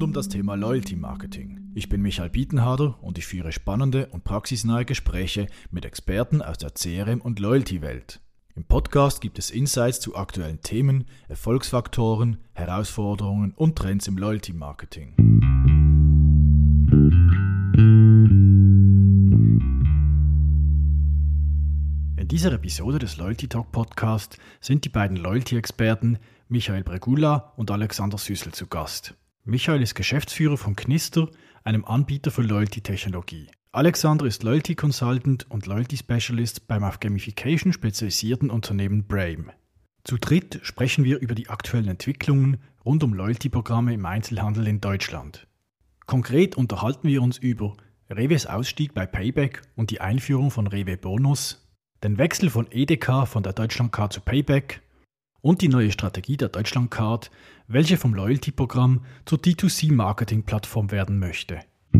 um das Thema Loyalty Marketing. Ich bin Michael Bietenharder und ich führe spannende und praxisnahe Gespräche mit Experten aus der CRM- und Loyalty-Welt. Im Podcast gibt es Insights zu aktuellen Themen, Erfolgsfaktoren, Herausforderungen und Trends im Loyalty Marketing. In dieser Episode des Loyalty Talk Podcast sind die beiden Loyalty-Experten Michael Bregula und Alexander Süssel zu Gast. Michael ist Geschäftsführer von Knister, einem Anbieter für Loyalty-Technologie. Alexander ist Loyalty Consultant und Loyalty Specialist beim auf Gamification spezialisierten Unternehmen Brame. Zu dritt sprechen wir über die aktuellen Entwicklungen rund um Loyalty-Programme im Einzelhandel in Deutschland. Konkret unterhalten wir uns über Rewe's Ausstieg bei Payback und die Einführung von Rewe Bonus, den Wechsel von Edeka von der Deutschlandcard zu Payback und die neue Strategie der Deutschlandcard, welche vom Loyalty-Programm zur D2C-Marketing-Plattform werden möchte.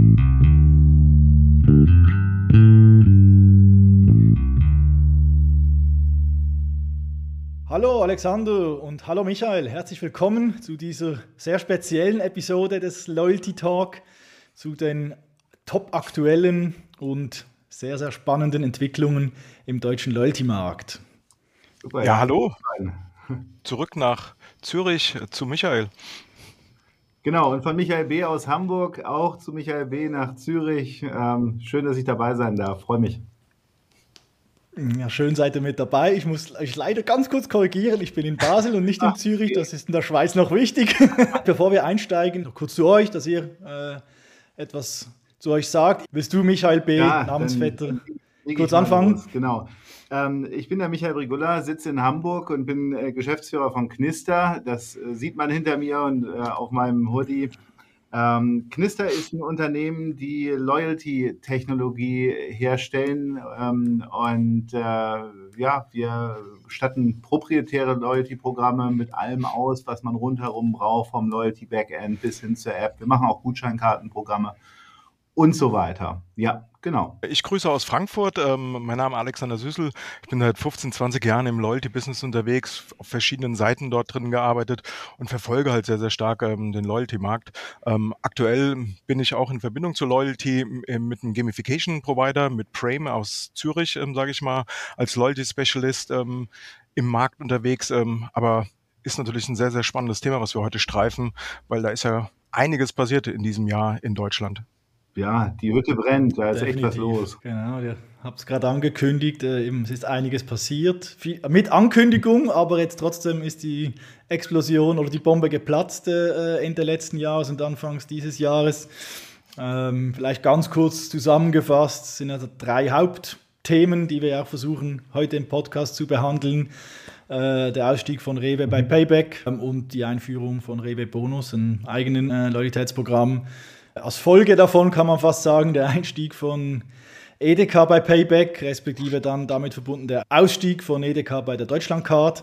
Hallo Alexander und hallo Michael, herzlich willkommen zu dieser sehr speziellen Episode des Loyalty Talk, zu den top aktuellen und sehr, sehr spannenden Entwicklungen im deutschen Loyalty-Markt. Super, ja, hallo. Zurück nach Zürich zu Michael. Genau, und von Michael B. aus Hamburg auch zu Michael B. nach Zürich. Schön, dass ich dabei sein darf. Freue mich. Ja, schön seid ihr mit dabei. Ich muss euch leider ganz kurz korrigieren. Ich bin in Basel und nicht in Zürich. Das ist in der Schweiz noch wichtig. Bevor wir einsteigen, noch kurz zu euch, dass ihr etwas zu euch sagt. Willst du, Michael B., Namensvetter, kurz anfangen? Genau. Ich bin der Michael Bregula, sitze in Hamburg und bin Geschäftsführer von Knister. Das sieht man hinter mir und auf meinem Hoodie. Knister ist ein Unternehmen, die Loyalty-Technologie herstellen wir statten proprietäre Loyalty-Programme mit allem aus, was man rundherum braucht, vom Loyalty-Backend bis hin zur App. Wir machen auch Gutscheinkartenprogramme und so weiter. Ja, genau. Ich grüße aus Frankfurt. Mein Name ist Alexander Süssel. Ich bin seit 15, 20 Jahren im Loyalty-Business unterwegs, auf verschiedenen Seiten dort drin gearbeitet und verfolge halt sehr, sehr stark den Loyalty-Markt. Aktuell bin ich auch in Verbindung zur Loyalty mit einem Gamification-Provider, mit Brame aus Zürich, sage ich mal, als Loyalty-Specialist im Markt unterwegs. Aber ist natürlich ein sehr, sehr spannendes Thema, was wir heute streifen, weil da ist ja einiges passiert in diesem Jahr in Deutschland. Ja, die Hütte brennt, da ist echt was los. Genau, ihr habt es gerade angekündigt, es ist einiges passiert, mit Ankündigung, aber jetzt trotzdem ist die Explosion oder die Bombe geplatzt Ende letzten Jahres und Anfangs dieses Jahres. Vielleicht ganz kurz zusammengefasst, sind also 3 Hauptthemen, die wir auch versuchen, heute im Podcast zu behandeln. Der Ausstieg von Rewe bei Payback und die Einführung von Rewe Bonus, einem eigenen Loyalitätsprogramm. Als Folge davon kann man fast sagen, der Einstieg von Edeka bei Payback, respektive dann damit verbunden der Ausstieg von Edeka bei der Deutschlandcard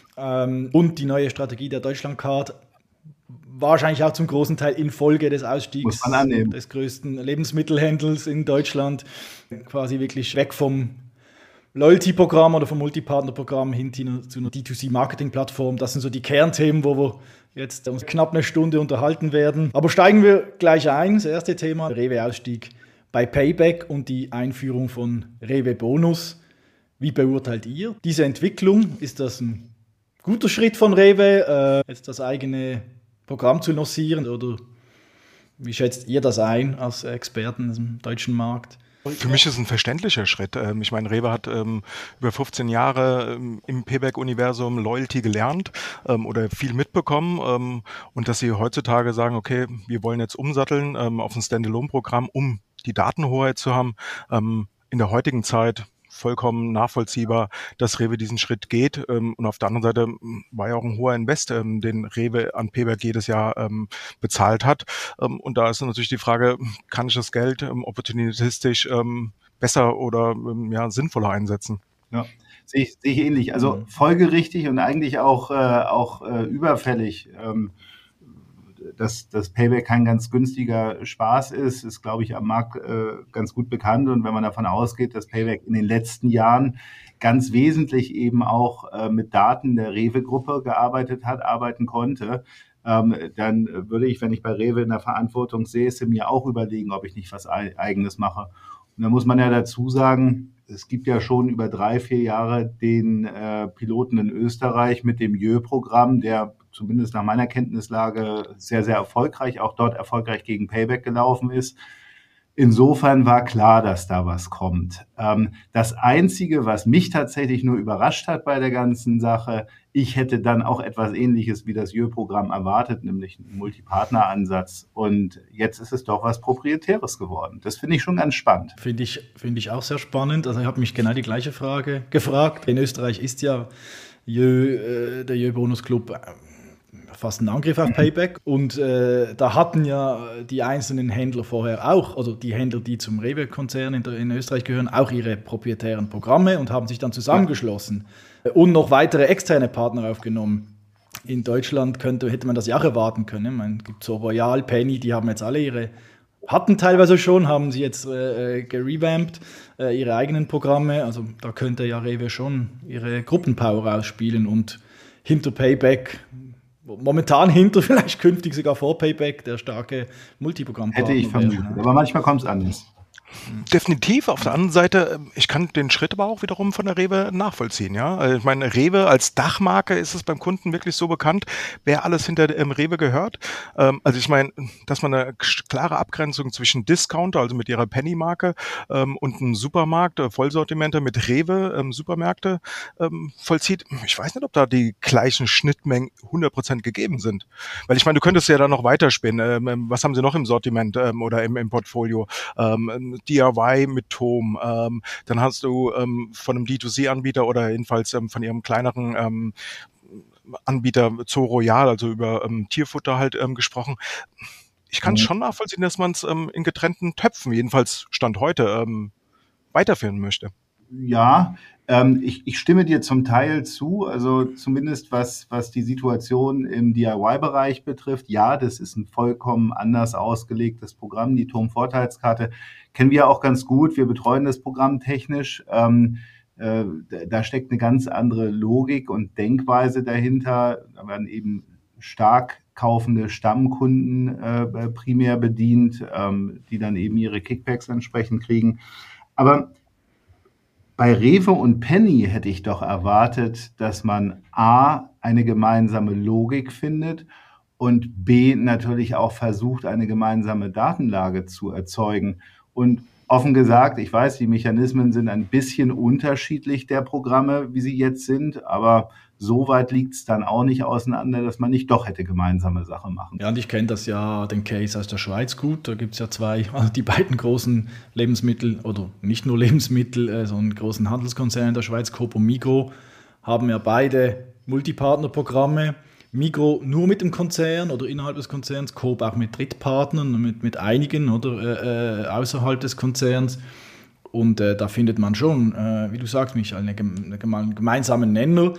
und die neue Strategie der Deutschlandcard, wahrscheinlich auch zum großen Teil in Folge des Ausstiegs des größten Lebensmittelhändlers in Deutschland, quasi wirklich weg vom Loyalty-Programm oder vom Multipartner-Programm hin zu einer D2C-Marketing-Plattform. Das sind so die Kernthemen, wo wir jetzt uns knapp eine Stunde unterhalten werden. Aber steigen wir gleich ein. Das erste Thema, der Rewe-Ausstieg bei Payback und die Einführung von Rewe Bonus. Wie beurteilt ihr diese Entwicklung? Ist das ein guter Schritt von Rewe, jetzt das eigene Programm zu lancieren? Oder wie schätzt ihr das ein als Experten im deutschen Markt? Für mich ist es ein verständlicher Schritt. Ich meine, Rewe hat über 15 Jahre im Payback-Universum Loyalty gelernt oder viel mitbekommen. Und dass sie heutzutage sagen, okay, wir wollen jetzt umsatteln auf ein Standalone-Programm, um die Datenhoheit zu haben. In der heutigen Zeit vollkommen nachvollziehbar, dass Rewe diesen Schritt geht. Und auf der anderen Seite war ja auch ein hoher Invest, den Rewe an Payback jedes Jahr bezahlt hat. Und da ist natürlich die Frage, kann ich das Geld opportunistisch besser oder sinnvoller einsetzen? Ja, sehe ich ähnlich. Also folgerichtig und eigentlich auch überfällig. Dass das Payback kein ganz günstiger Spaß ist, glaube ich, am Markt ganz gut bekannt. Und wenn man davon ausgeht, dass Payback in den letzten Jahren ganz wesentlich eben auch mit Daten der Rewe-Gruppe arbeiten konnte, dann würde ich, wenn ich bei Rewe in der Verantwortung säße, mir auch überlegen, ob ich nicht was Eigenes mache. Und da muss man ja dazu sagen, es gibt ja schon über 3-4 Jahre den Piloten in Österreich mit dem JÖ-Programm, der zumindest nach meiner Kenntnislage sehr, sehr erfolgreich, auch dort erfolgreich gegen Payback gelaufen ist. Insofern war klar, dass da was kommt. Das Einzige, was mich tatsächlich nur überrascht hat bei der ganzen Sache, ich hätte dann auch etwas Ähnliches wie das JÖ-Programm erwartet, nämlich einen Multipartner-Ansatz. Und jetzt ist es doch was Proprietäres geworden. Das finde ich schon ganz spannend. Finde ich auch sehr spannend. Also ich habe mich genau die gleiche Frage gefragt. In Österreich ist ja der JÖ-Bonus-Club fast ein Angriff auf Payback. Und da hatten ja die einzelnen Händler vorher auch, also die Händler, die zum Rewe-Konzern in Österreich gehören, auch ihre proprietären Programme und haben sich dann zusammengeschlossen und noch weitere externe Partner aufgenommen. In Deutschland hätte man das ja auch erwarten können. Man gibt so Royal, Penny, die haben jetzt alle hatten teilweise schon, haben sie jetzt gerevamped, ihre eigenen Programme. Also da könnte ja Rewe schon ihre Gruppenpower ausspielen und hinter Payback, momentan hinter, vielleicht künftig sogar vor Payback, der starke Multiprogrammpartner. Hätte ich vermutet, aber manchmal kommt es anders. Definitiv. Auf der anderen Seite, ich kann den Schritt aber auch wiederum von der Rewe nachvollziehen. Ja, ich meine, Rewe als Dachmarke ist es beim Kunden wirklich so bekannt, wer alles hinter dem Rewe gehört. Also ich meine, dass man eine klare Abgrenzung zwischen Discounter, also mit ihrer Penny-Marke, und einem Supermarkt, Vollsortimente mit Rewe, Supermärkte vollzieht. Ich weiß nicht, ob da die gleichen Schnittmengen 100% gegeben sind. Weil ich meine, du könntest ja da noch weiterspinnen. Was haben sie noch im Sortiment oder im Portfolio? DIY mit Tom, dann hast du von einem D2C-Anbieter oder jedenfalls von ihrem kleineren Anbieter Zoo Royal, also über Tierfutter halt gesprochen. Ich kann schon nachvollziehen, dass man es in getrennten Töpfen, jedenfalls Stand heute, weiterführen möchte. Ja, ich stimme dir zum Teil zu, also zumindest was die Situation im DIY-Bereich betrifft. Ja, das ist ein vollkommen anders ausgelegtes Programm. Die Tom-Vorteilskarte kennen wir auch ganz gut. Wir betreuen das Programm technisch. Da steckt eine ganz andere Logik und Denkweise dahinter. Da werden eben stark kaufende Stammkunden primär bedient, die dann eben ihre Kickbacks entsprechend kriegen. Aber bei Rewe und Penny hätte ich doch erwartet, dass man A, eine gemeinsame Logik findet und B, natürlich auch versucht, eine gemeinsame Datenlage zu erzeugen. Und offen gesagt, ich weiß, die Mechanismen sind ein bisschen unterschiedlich der Programme, wie sie jetzt sind, aber so weit liegt es dann auch nicht auseinander, dass man nicht doch hätte gemeinsame Sachen machen. Ja, und ich kenne das ja, den Case aus der Schweiz gut. Da gibt es ja die beiden großen Lebensmittel, oder nicht nur Lebensmittel, sondern großen Handelskonzerne in der Schweiz, Coop und Migros, haben ja beide Multipartnerprogramme. Migros nur mit dem Konzern oder innerhalb des Konzerns, Coop auch mit Drittpartnern, mit einigen oder außerhalb des Konzerns. Und da findet man schon, wie du sagst, Michael, einen gemeinsamen Nenner,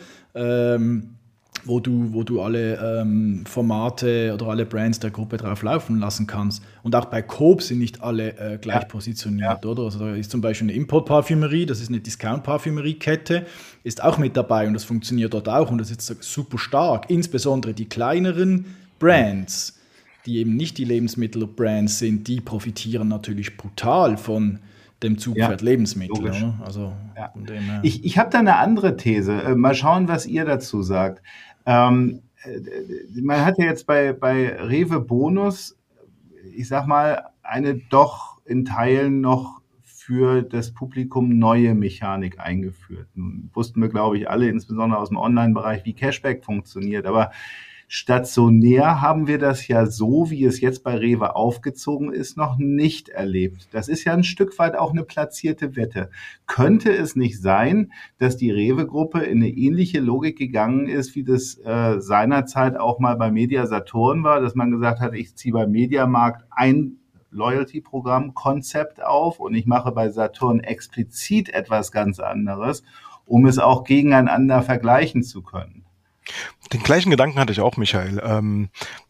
wo du alle Formate oder alle Brands der Gruppe drauf laufen lassen kannst. Und auch bei Coop sind nicht alle gleich positioniert, oder? Also da ist zum Beispiel eine Import-Parfümerie, das ist eine Discount-Parfümerie-Kette, ist auch mit dabei und das funktioniert dort auch und das ist super stark. Insbesondere die kleineren Brands, die eben nicht die Lebensmittel-Brands sind, die profitieren natürlich brutal von dem Zugpferd Lebensmittel. Oder? Also, ich habe da eine andere These. Mal schauen, was ihr dazu sagt. Man hat ja jetzt bei Rewe Bonus, ich sag mal, eine doch in Teilen noch für das Publikum neue Mechanik eingeführt. Nun wussten wir, glaube ich, alle, insbesondere aus dem Online-Bereich, wie Cashback funktioniert, aber stationär haben wir das ja so, wie es jetzt bei Rewe aufgezogen ist, noch nicht erlebt. Das ist ja ein Stück weit auch eine platzierte Wette. Könnte es nicht sein, dass die Rewe-Gruppe in eine ähnliche Logik gegangen ist, wie das seinerzeit auch mal bei Media-Saturn war, dass man gesagt hat, ich ziehe beim Mediamarkt ein Loyalty-Programm-Konzept auf und ich mache bei Saturn explizit etwas ganz anderes, um es auch gegeneinander vergleichen zu können? Den gleichen Gedanken hatte ich auch, Michael.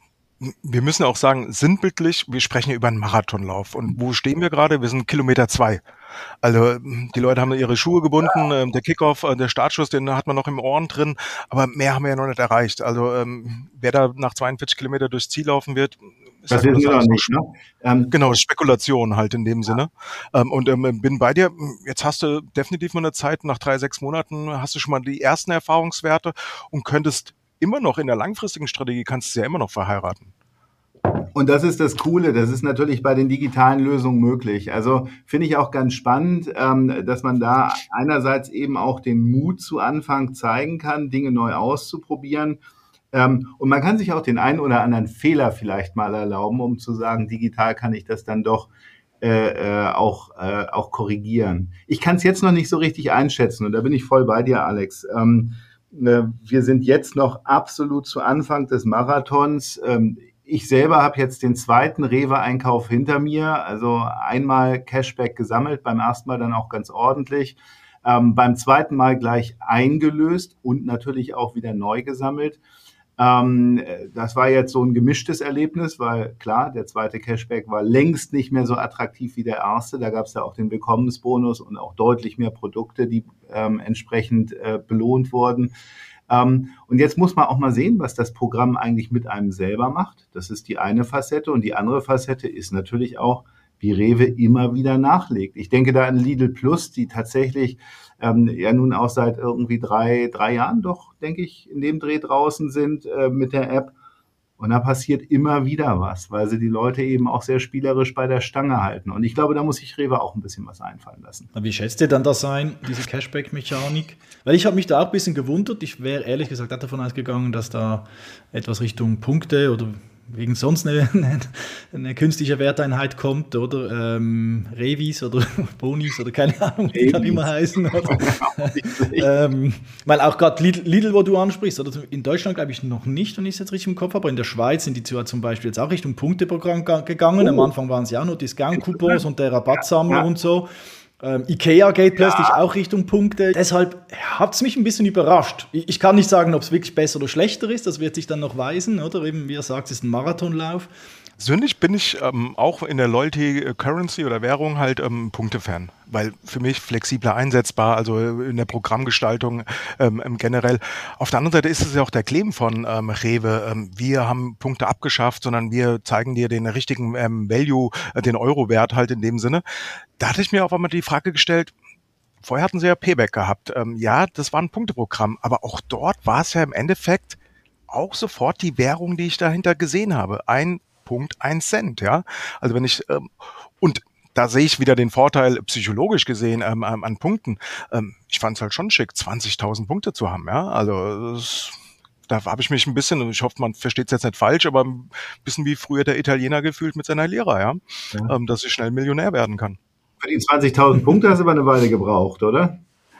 Wir müssen auch sagen, sinnbildlich, wir sprechen hier über einen Marathonlauf. Und wo stehen wir gerade? Wir sind Kilometer 2. Also die Leute haben ihre Schuhe gebunden, der Kickoff, der Startschuss, den hat man noch im Ohren drin, aber mehr haben wir ja noch nicht erreicht. Also wer da nach 42 Kilometer durchs Ziel laufen wird, das wissen wir noch nicht, ne? Genau, Spekulation halt in dem Sinne. Und bin bei dir, jetzt hast du definitiv mal eine Zeit, nach 3-6 Monaten hast du schon mal die ersten Erfahrungswerte und könntest immer noch in der langfristigen Strategie, kannst du ja immer noch verheiraten. Und das ist das Coole, das ist natürlich bei den digitalen Lösungen möglich. Also finde ich auch ganz spannend, dass man da einerseits eben auch den Mut zu Anfang zeigen kann, Dinge neu auszuprobieren. Und man kann sich auch den einen oder anderen Fehler vielleicht mal erlauben, um zu sagen, digital kann ich das dann doch auch korrigieren. Ich kann es jetzt noch nicht so richtig einschätzen und da bin ich voll bei dir, Alex. Wir sind jetzt noch absolut zu Anfang des Marathons. Ich selber habe jetzt den zweiten Rewe-Einkauf hinter mir, also einmal Cashback gesammelt, beim ersten Mal dann auch ganz ordentlich, beim zweiten Mal gleich eingelöst und natürlich auch wieder neu gesammelt. Das war jetzt so ein gemischtes Erlebnis, weil klar, der zweite Cashback war längst nicht mehr so attraktiv wie der erste. Da gab es ja auch den Willkommensbonus und auch deutlich mehr Produkte, die entsprechend belohnt wurden. Und jetzt muss man auch mal sehen, was das Programm eigentlich mit einem selber macht. Das ist die eine Facette. Und die andere Facette ist natürlich auch, wie Rewe immer wieder nachlegt. Ich denke da an Lidl Plus, die tatsächlich ja nun auch seit irgendwie drei Jahren doch, denke ich, in dem Dreh draußen sind mit der App. Und da passiert immer wieder was, weil sie die Leute eben auch sehr spielerisch bei der Stange halten. Und ich glaube, da muss sich Rewe auch ein bisschen was einfallen lassen. Wie schätzt ihr dann das ein, diese Cashback-Mechanik? Weil ich habe mich da auch ein bisschen gewundert. Ich wäre ehrlich gesagt auch davon ausgegangen, dass da etwas Richtung Punkte oder wegen sonst eine künstliche Werteinheit kommt, oder Revis oder Bonis oder keine Ahnung, wie kann immer heißen. Weil auch gerade Lidl, wo du ansprichst, oder in Deutschland glaube ich noch nicht, wenn ich es jetzt richtig im Kopf habe, aber in der Schweiz sind die zum Beispiel jetzt auch Richtung Punkteprogramm gegangen. Am Anfang waren es ja auch nur Discount-Coupons und der Rabattsammler und so. Ikea geht plötzlich auch Richtung Punkte. Deshalb hat es mich ein bisschen überrascht. Ich kann nicht sagen, ob es wirklich besser oder schlechter ist. Das wird sich dann noch weisen, oder? Eben, wie ihr sagt, es ist ein Marathonlauf. Persönlich bin ich auch in der Loyalty Currency oder Währung halt Punkte-Fan, weil für mich flexibler einsetzbar, also in der Programmgestaltung generell. Auf der anderen Seite ist es ja auch der Claim von Rewe. Wir haben Punkte abgeschafft, sondern wir zeigen dir den richtigen Value, den Euro-Wert halt in dem Sinne. Da hatte ich mir auf einmal die Frage gestellt, vorher hatten sie ja Payback gehabt. Ja, das war ein Punkteprogramm, aber auch dort war es ja im Endeffekt auch sofort die Währung, die ich dahinter gesehen habe. Ein Punkt 1 Cent, ja. Also wenn ich, und da sehe ich wieder den Vorteil psychologisch gesehen an Punkten. Ich fand es halt schon schick, 20.000 Punkte zu haben, ja. Also da habe ich mich ein bisschen, ich hoffe, man versteht es jetzt nicht falsch, aber ein bisschen wie früher der Italiener gefühlt mit seiner Lira, ja. Dass ich schnell Millionär werden kann. Für die 20.000 Punkte hast du aber eine Weile gebraucht, oder?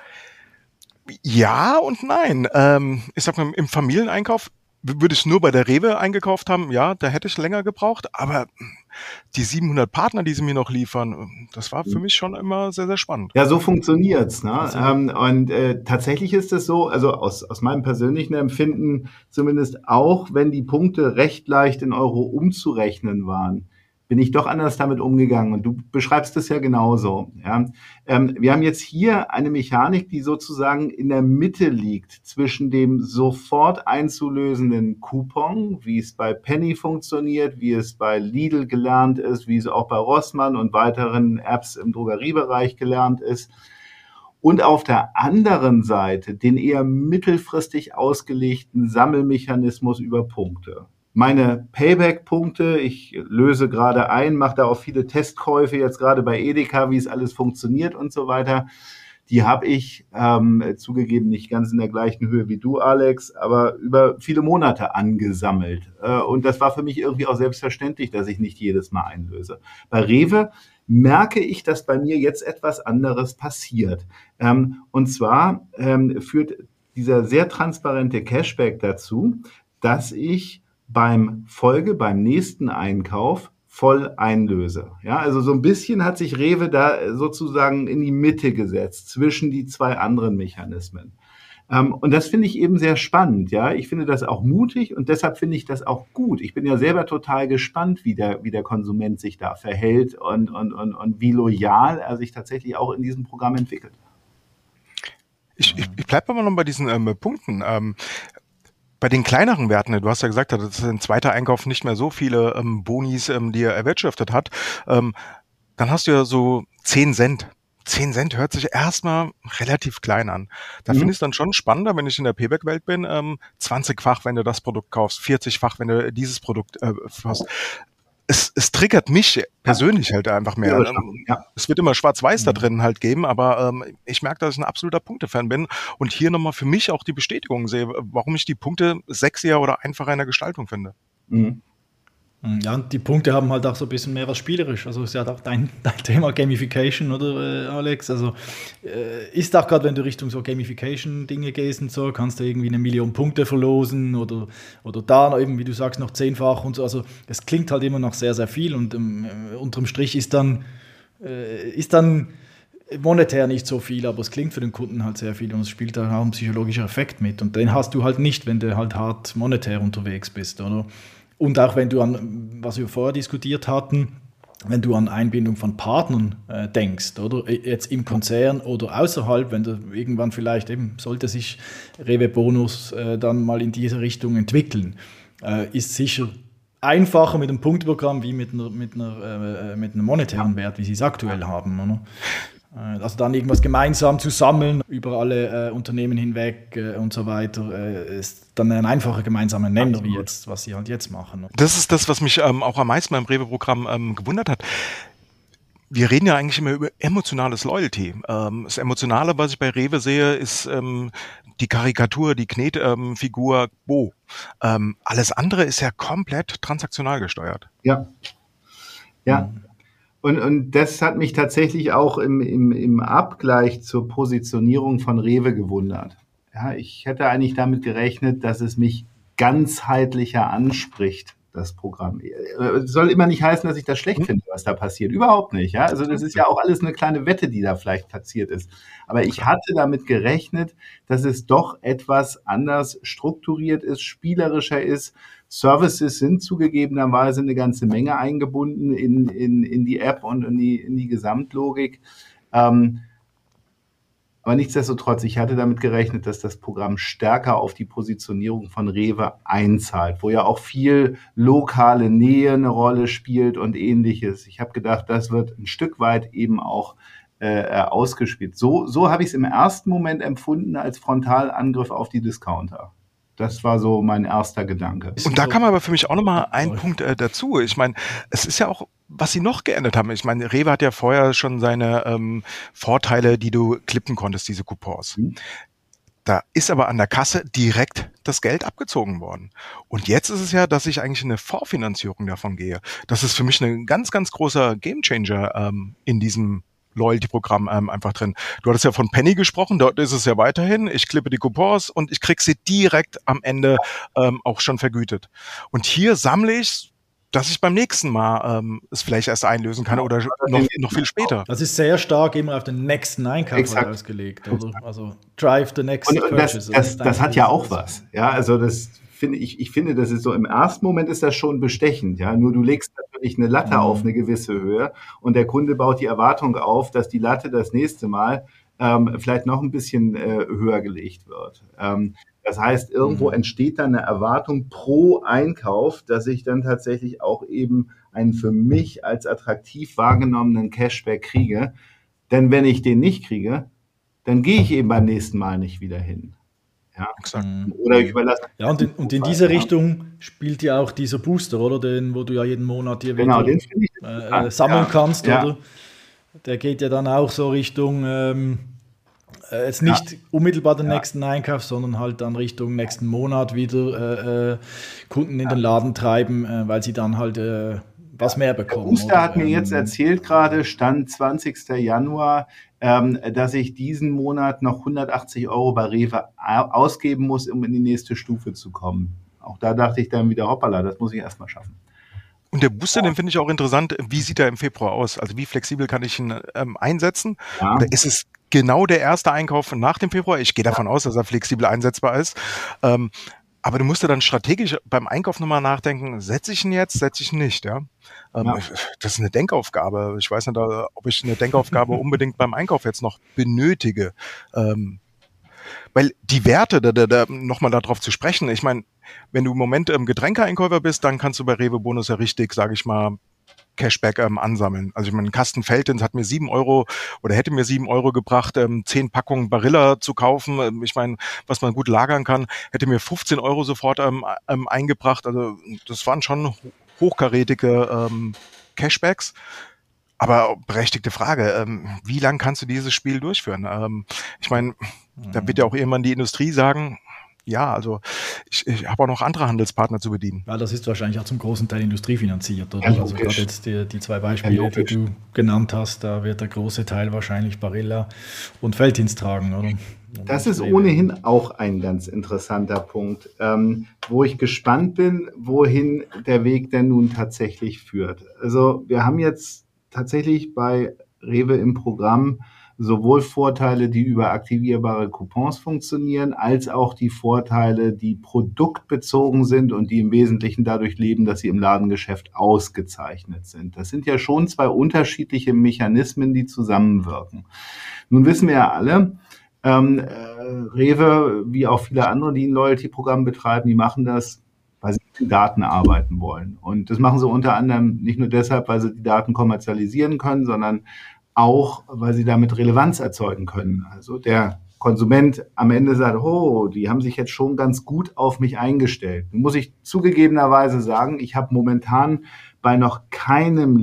Ja und nein. Ich sag mal, im Familieneinkauf würde ich nur bei der Rewe eingekauft haben, ja, da hätte ich länger gebraucht, aber die 700 Partner, die sie mir noch liefern, das war für mich schon immer sehr, sehr spannend. Ja, so funktioniert's, ne? Und tatsächlich ist es so, also aus meinem persönlichen Empfinden zumindest auch, wenn die Punkte recht leicht in Euro umzurechnen waren, bin ich doch anders damit umgegangen. Und du beschreibst es ja genauso. Ja? Wir haben jetzt hier eine Mechanik, die sozusagen in der Mitte liegt zwischen dem sofort einzulösenden Coupon, wie es bei Penny funktioniert, wie es bei Lidl gelernt ist, wie es auch bei Rossmann und weiteren Apps im Drogeriebereich gelernt ist. Und auf der anderen Seite den eher mittelfristig ausgelegten Sammelmechanismus über Punkte. Meine Payback-Punkte, ich löse gerade ein, mache da auch viele Testkäufe, jetzt gerade bei Edeka, wie es alles funktioniert und so weiter. Die habe ich zugegeben nicht ganz in der gleichen Höhe wie du, Alex, aber über viele Monate angesammelt. Und das war für mich irgendwie auch selbstverständlich, dass ich nicht jedes Mal einlöse. Bei Rewe merke ich, dass bei mir jetzt etwas anderes passiert. Und zwar führt dieser sehr transparente Cashback dazu, dass ich beim nächsten Einkauf voll einlöse. Ja, also so ein bisschen hat sich Rewe da sozusagen in die Mitte gesetzt zwischen die zwei anderen Mechanismen. Und das finde ich eben sehr spannend, ja. Ich finde das auch mutig und deshalb finde ich das auch gut. Ich bin ja selber total gespannt, wie der Konsument sich da verhält und wie loyal er sich tatsächlich auch in diesem Programm entwickelt. Ich bleibe aber noch bei diesen Punkten. Bei den kleineren Werten, du hast ja gesagt, dass ein zweiter Einkauf nicht mehr so viele Bonis, die er erwirtschaftet hat, dann hast du ja so 10 Cent. 10 Cent hört sich erstmal relativ klein an. Da finde ich es dann schon spannender, wenn ich in der Payback-Welt bin, 20-fach, wenn du das Produkt kaufst, 40-fach, wenn du dieses Produkt hast. Es triggert mich persönlich halt einfach mehr. Ja. Es wird immer schwarz-weiß da drin halt geben, aber ich merke, dass ich ein absoluter Punktefan bin und hier nochmal für mich auch die Bestätigung sehe, warum ich die Punkte sexier oder einfacher in der Gestaltung finde. Mhm. Ja, und die Punkte haben halt auch so ein bisschen mehr was spielerisch. Also ist ja auch dein Thema Gamification, oder Alex? Also ist auch gerade, wenn du Richtung so Gamification-Dinge gehst und so, kannst du irgendwie 1 Million Punkte verlosen oder da noch eben, wie du sagst, noch 10-fach und so. Also es klingt halt immer noch sehr, sehr viel und unterm Strich ist dann monetär nicht so viel, aber es klingt für den Kunden halt sehr viel und es spielt da auch ein psychologischer Effekt mit. Und den hast du halt nicht, wenn du halt hart monetär unterwegs bist, oder? Und auch wenn du an, was wir vorher diskutiert hatten, wenn du an Einbindung von Partnern denkst, oder jetzt im Konzern oder außerhalb, wenn du irgendwann vielleicht eben, sollte sich Rewe Bonus dann mal in diese Richtung entwickeln, ist sicher einfacher mit einem Punkteprogramm wie mit einem monetären Wert, wie sie es aktuell haben, oder? Also dann irgendwas gemeinsam zu sammeln über alle Unternehmen hinweg und so weiter, ist dann ein einfacher gemeinsamer Nenner, wie jetzt, was sie halt jetzt machen. Das ist das, was mich auch am meisten beim Rewe-Programm gewundert hat. Wir reden ja eigentlich immer über emotionales Loyalty. Das Emotionale, was ich bei Rewe sehe, ist die Karikatur, die Knetfigur Bo. Alles andere ist ja komplett transaktional gesteuert. Ja. Und das hat mich tatsächlich auch im Abgleich zur Positionierung von Rewe gewundert. Ja, ich hätte eigentlich damit gerechnet, dass es mich ganzheitlicher anspricht, das Programm. Es soll immer nicht heißen, dass ich das schlecht finde, was da passiert. Überhaupt nicht. Ja? Also das ist ja auch alles eine kleine Wette, die da vielleicht platziert ist. Aber ich hatte damit gerechnet, dass es doch etwas anders strukturiert ist, spielerischer ist. Services sind zugegebenerweise eine ganze Menge eingebunden in die App und in die Gesamtlogik. Aber nichtsdestotrotz, ich hatte damit gerechnet, dass das Programm stärker auf die Positionierung von Rewe einzahlt, wo ja auch viel lokale Nähe eine Rolle spielt und Ähnliches. Ich habe gedacht, das wird ein Stück weit eben auch ausgespielt. So habe ich es im ersten Moment empfunden als Frontalangriff auf die Discounter. Das war so mein erster Gedanke. Und da kam aber für mich auch nochmal ein Punkt dazu. Ich meine, es ist ja auch, was sie noch geändert haben. Ich meine, Rewe hat ja vorher schon seine Vorteile, die du klippen konntest, diese Coupons. Da ist aber an der Kasse direkt das Geld abgezogen worden. Und jetzt ist es ja, dass ich eigentlich in eine Vorfinanzierung davon gehe. Das ist für mich ein ganz, ganz großer Gamechanger in diesem Loyalty-Programm einfach drin. Du hattest ja von Penny gesprochen, dort ist es ja weiterhin, ich klippe die Coupons und ich krieg sie direkt am Ende auch schon vergütet. Und hier sammle ich, dass ich beim nächsten Mal es vielleicht erst einlösen kann oder noch viel später. Das ist sehr stark immer auf den nächsten Einkauf ausgelegt, oder? Also drive the next purchase. Das hat ja auch was. Ja, also ich finde, das ist so, im ersten Moment ist das schon bestechend, ja. Nur du legst natürlich eine Latte auf eine gewisse Höhe und der Kunde baut die Erwartung auf, dass die Latte das nächste Mal vielleicht noch ein bisschen höher gelegt wird. Das heißt, irgendwo entsteht dann eine Erwartung pro Einkauf, dass ich dann tatsächlich auch eben einen für mich als attraktiv wahrgenommenen Cashback kriege. Denn wenn ich den nicht kriege, dann gehe ich eben beim nächsten Mal nicht wieder hin. Ja, exakt. Oder ich überlasse. Ja, und in diese Richtung spielt ja auch dieser Booster, oder? Den, wo du ja jeden Monat hier wieder sammeln kannst, oder? Der geht ja dann auch so Richtung, jetzt nicht unmittelbar den nächsten Einkauf, sondern halt dann Richtung nächsten Monat wieder Kunden in den Laden treiben, weil sie dann halt was mehr bekommen. Der Booster hat mir jetzt erzählt gerade, Stand 20. Januar, dass ich diesen Monat noch 180 € bei Rewe ausgeben muss, um in die nächste Stufe zu kommen. Auch da dachte ich dann wieder, hoppala, das muss ich erstmal schaffen. Und der Booster, den finde ich auch interessant. Wie sieht er im Februar aus? Also wie flexibel kann ich ihn einsetzen? Ja. Oder ist es genau der erste Einkauf nach dem Februar. Ich gehe davon aus, dass er flexibel einsetzbar ist. Aber du musst dir dann strategisch beim Einkauf nochmal nachdenken, setze ich ihn jetzt, setze ich ihn nicht, ja? Das ist eine Denkaufgabe. Ich weiß nicht, ob ich eine Denkaufgabe unbedingt beim Einkauf jetzt noch benötige. Weil die Werte, nochmal darauf zu sprechen, ich meine, wenn du im Moment Getränkeeinkäufer bist, dann kannst du bei Rewe Bonus ja richtig, sage ich mal, Cashback ansammeln. Also ich meine, ein Kasten Veltins hat mir 7 Euro oder hätte mir 7 Euro gebracht, 10 Packungen Barilla zu kaufen. Ich meine, was man gut lagern kann, hätte mir 15 Euro sofort eingebracht. Also das waren schon hochkarätige Cashbacks. Aber berechtigte Frage, wie lang kannst du dieses Spiel durchführen? Ich meine, da wird ja auch irgendwann die Industrie sagen, ja, also ich habe auch noch andere Handelspartner zu bedienen. Ja, das ist wahrscheinlich auch zum großen Teil industriefinanziert, oder? Ja, also gerade jetzt die zwei Beispiele, die du genannt hast, da wird der große Teil wahrscheinlich Barilla und Veltins tragen, oder? Das ist ohnehin auch ein ganz interessanter Punkt, wo ich gespannt bin, wohin der Weg denn nun tatsächlich führt. Also wir haben jetzt tatsächlich bei Rewe im Programm sowohl Vorteile, die über aktivierbare Coupons funktionieren, als auch die Vorteile, die produktbezogen sind und die im Wesentlichen dadurch leben, dass sie im Ladengeschäft ausgezeichnet sind. Das sind ja schon zwei unterschiedliche Mechanismen, die zusammenwirken. Nun wissen wir ja alle, Rewe, wie auch viele andere, die ein Loyalty-Programm betreiben, die machen das, weil sie mit den Daten arbeiten wollen. Und das machen sie unter anderem nicht nur deshalb, weil sie die Daten kommerzialisieren können, sondern auch, weil sie damit Relevanz erzeugen können. Also der Konsument am Ende sagt, oh, die haben sich jetzt schon ganz gut auf mich eingestellt. Nun muss ich zugegebenerweise sagen, ich habe momentan bei noch keinem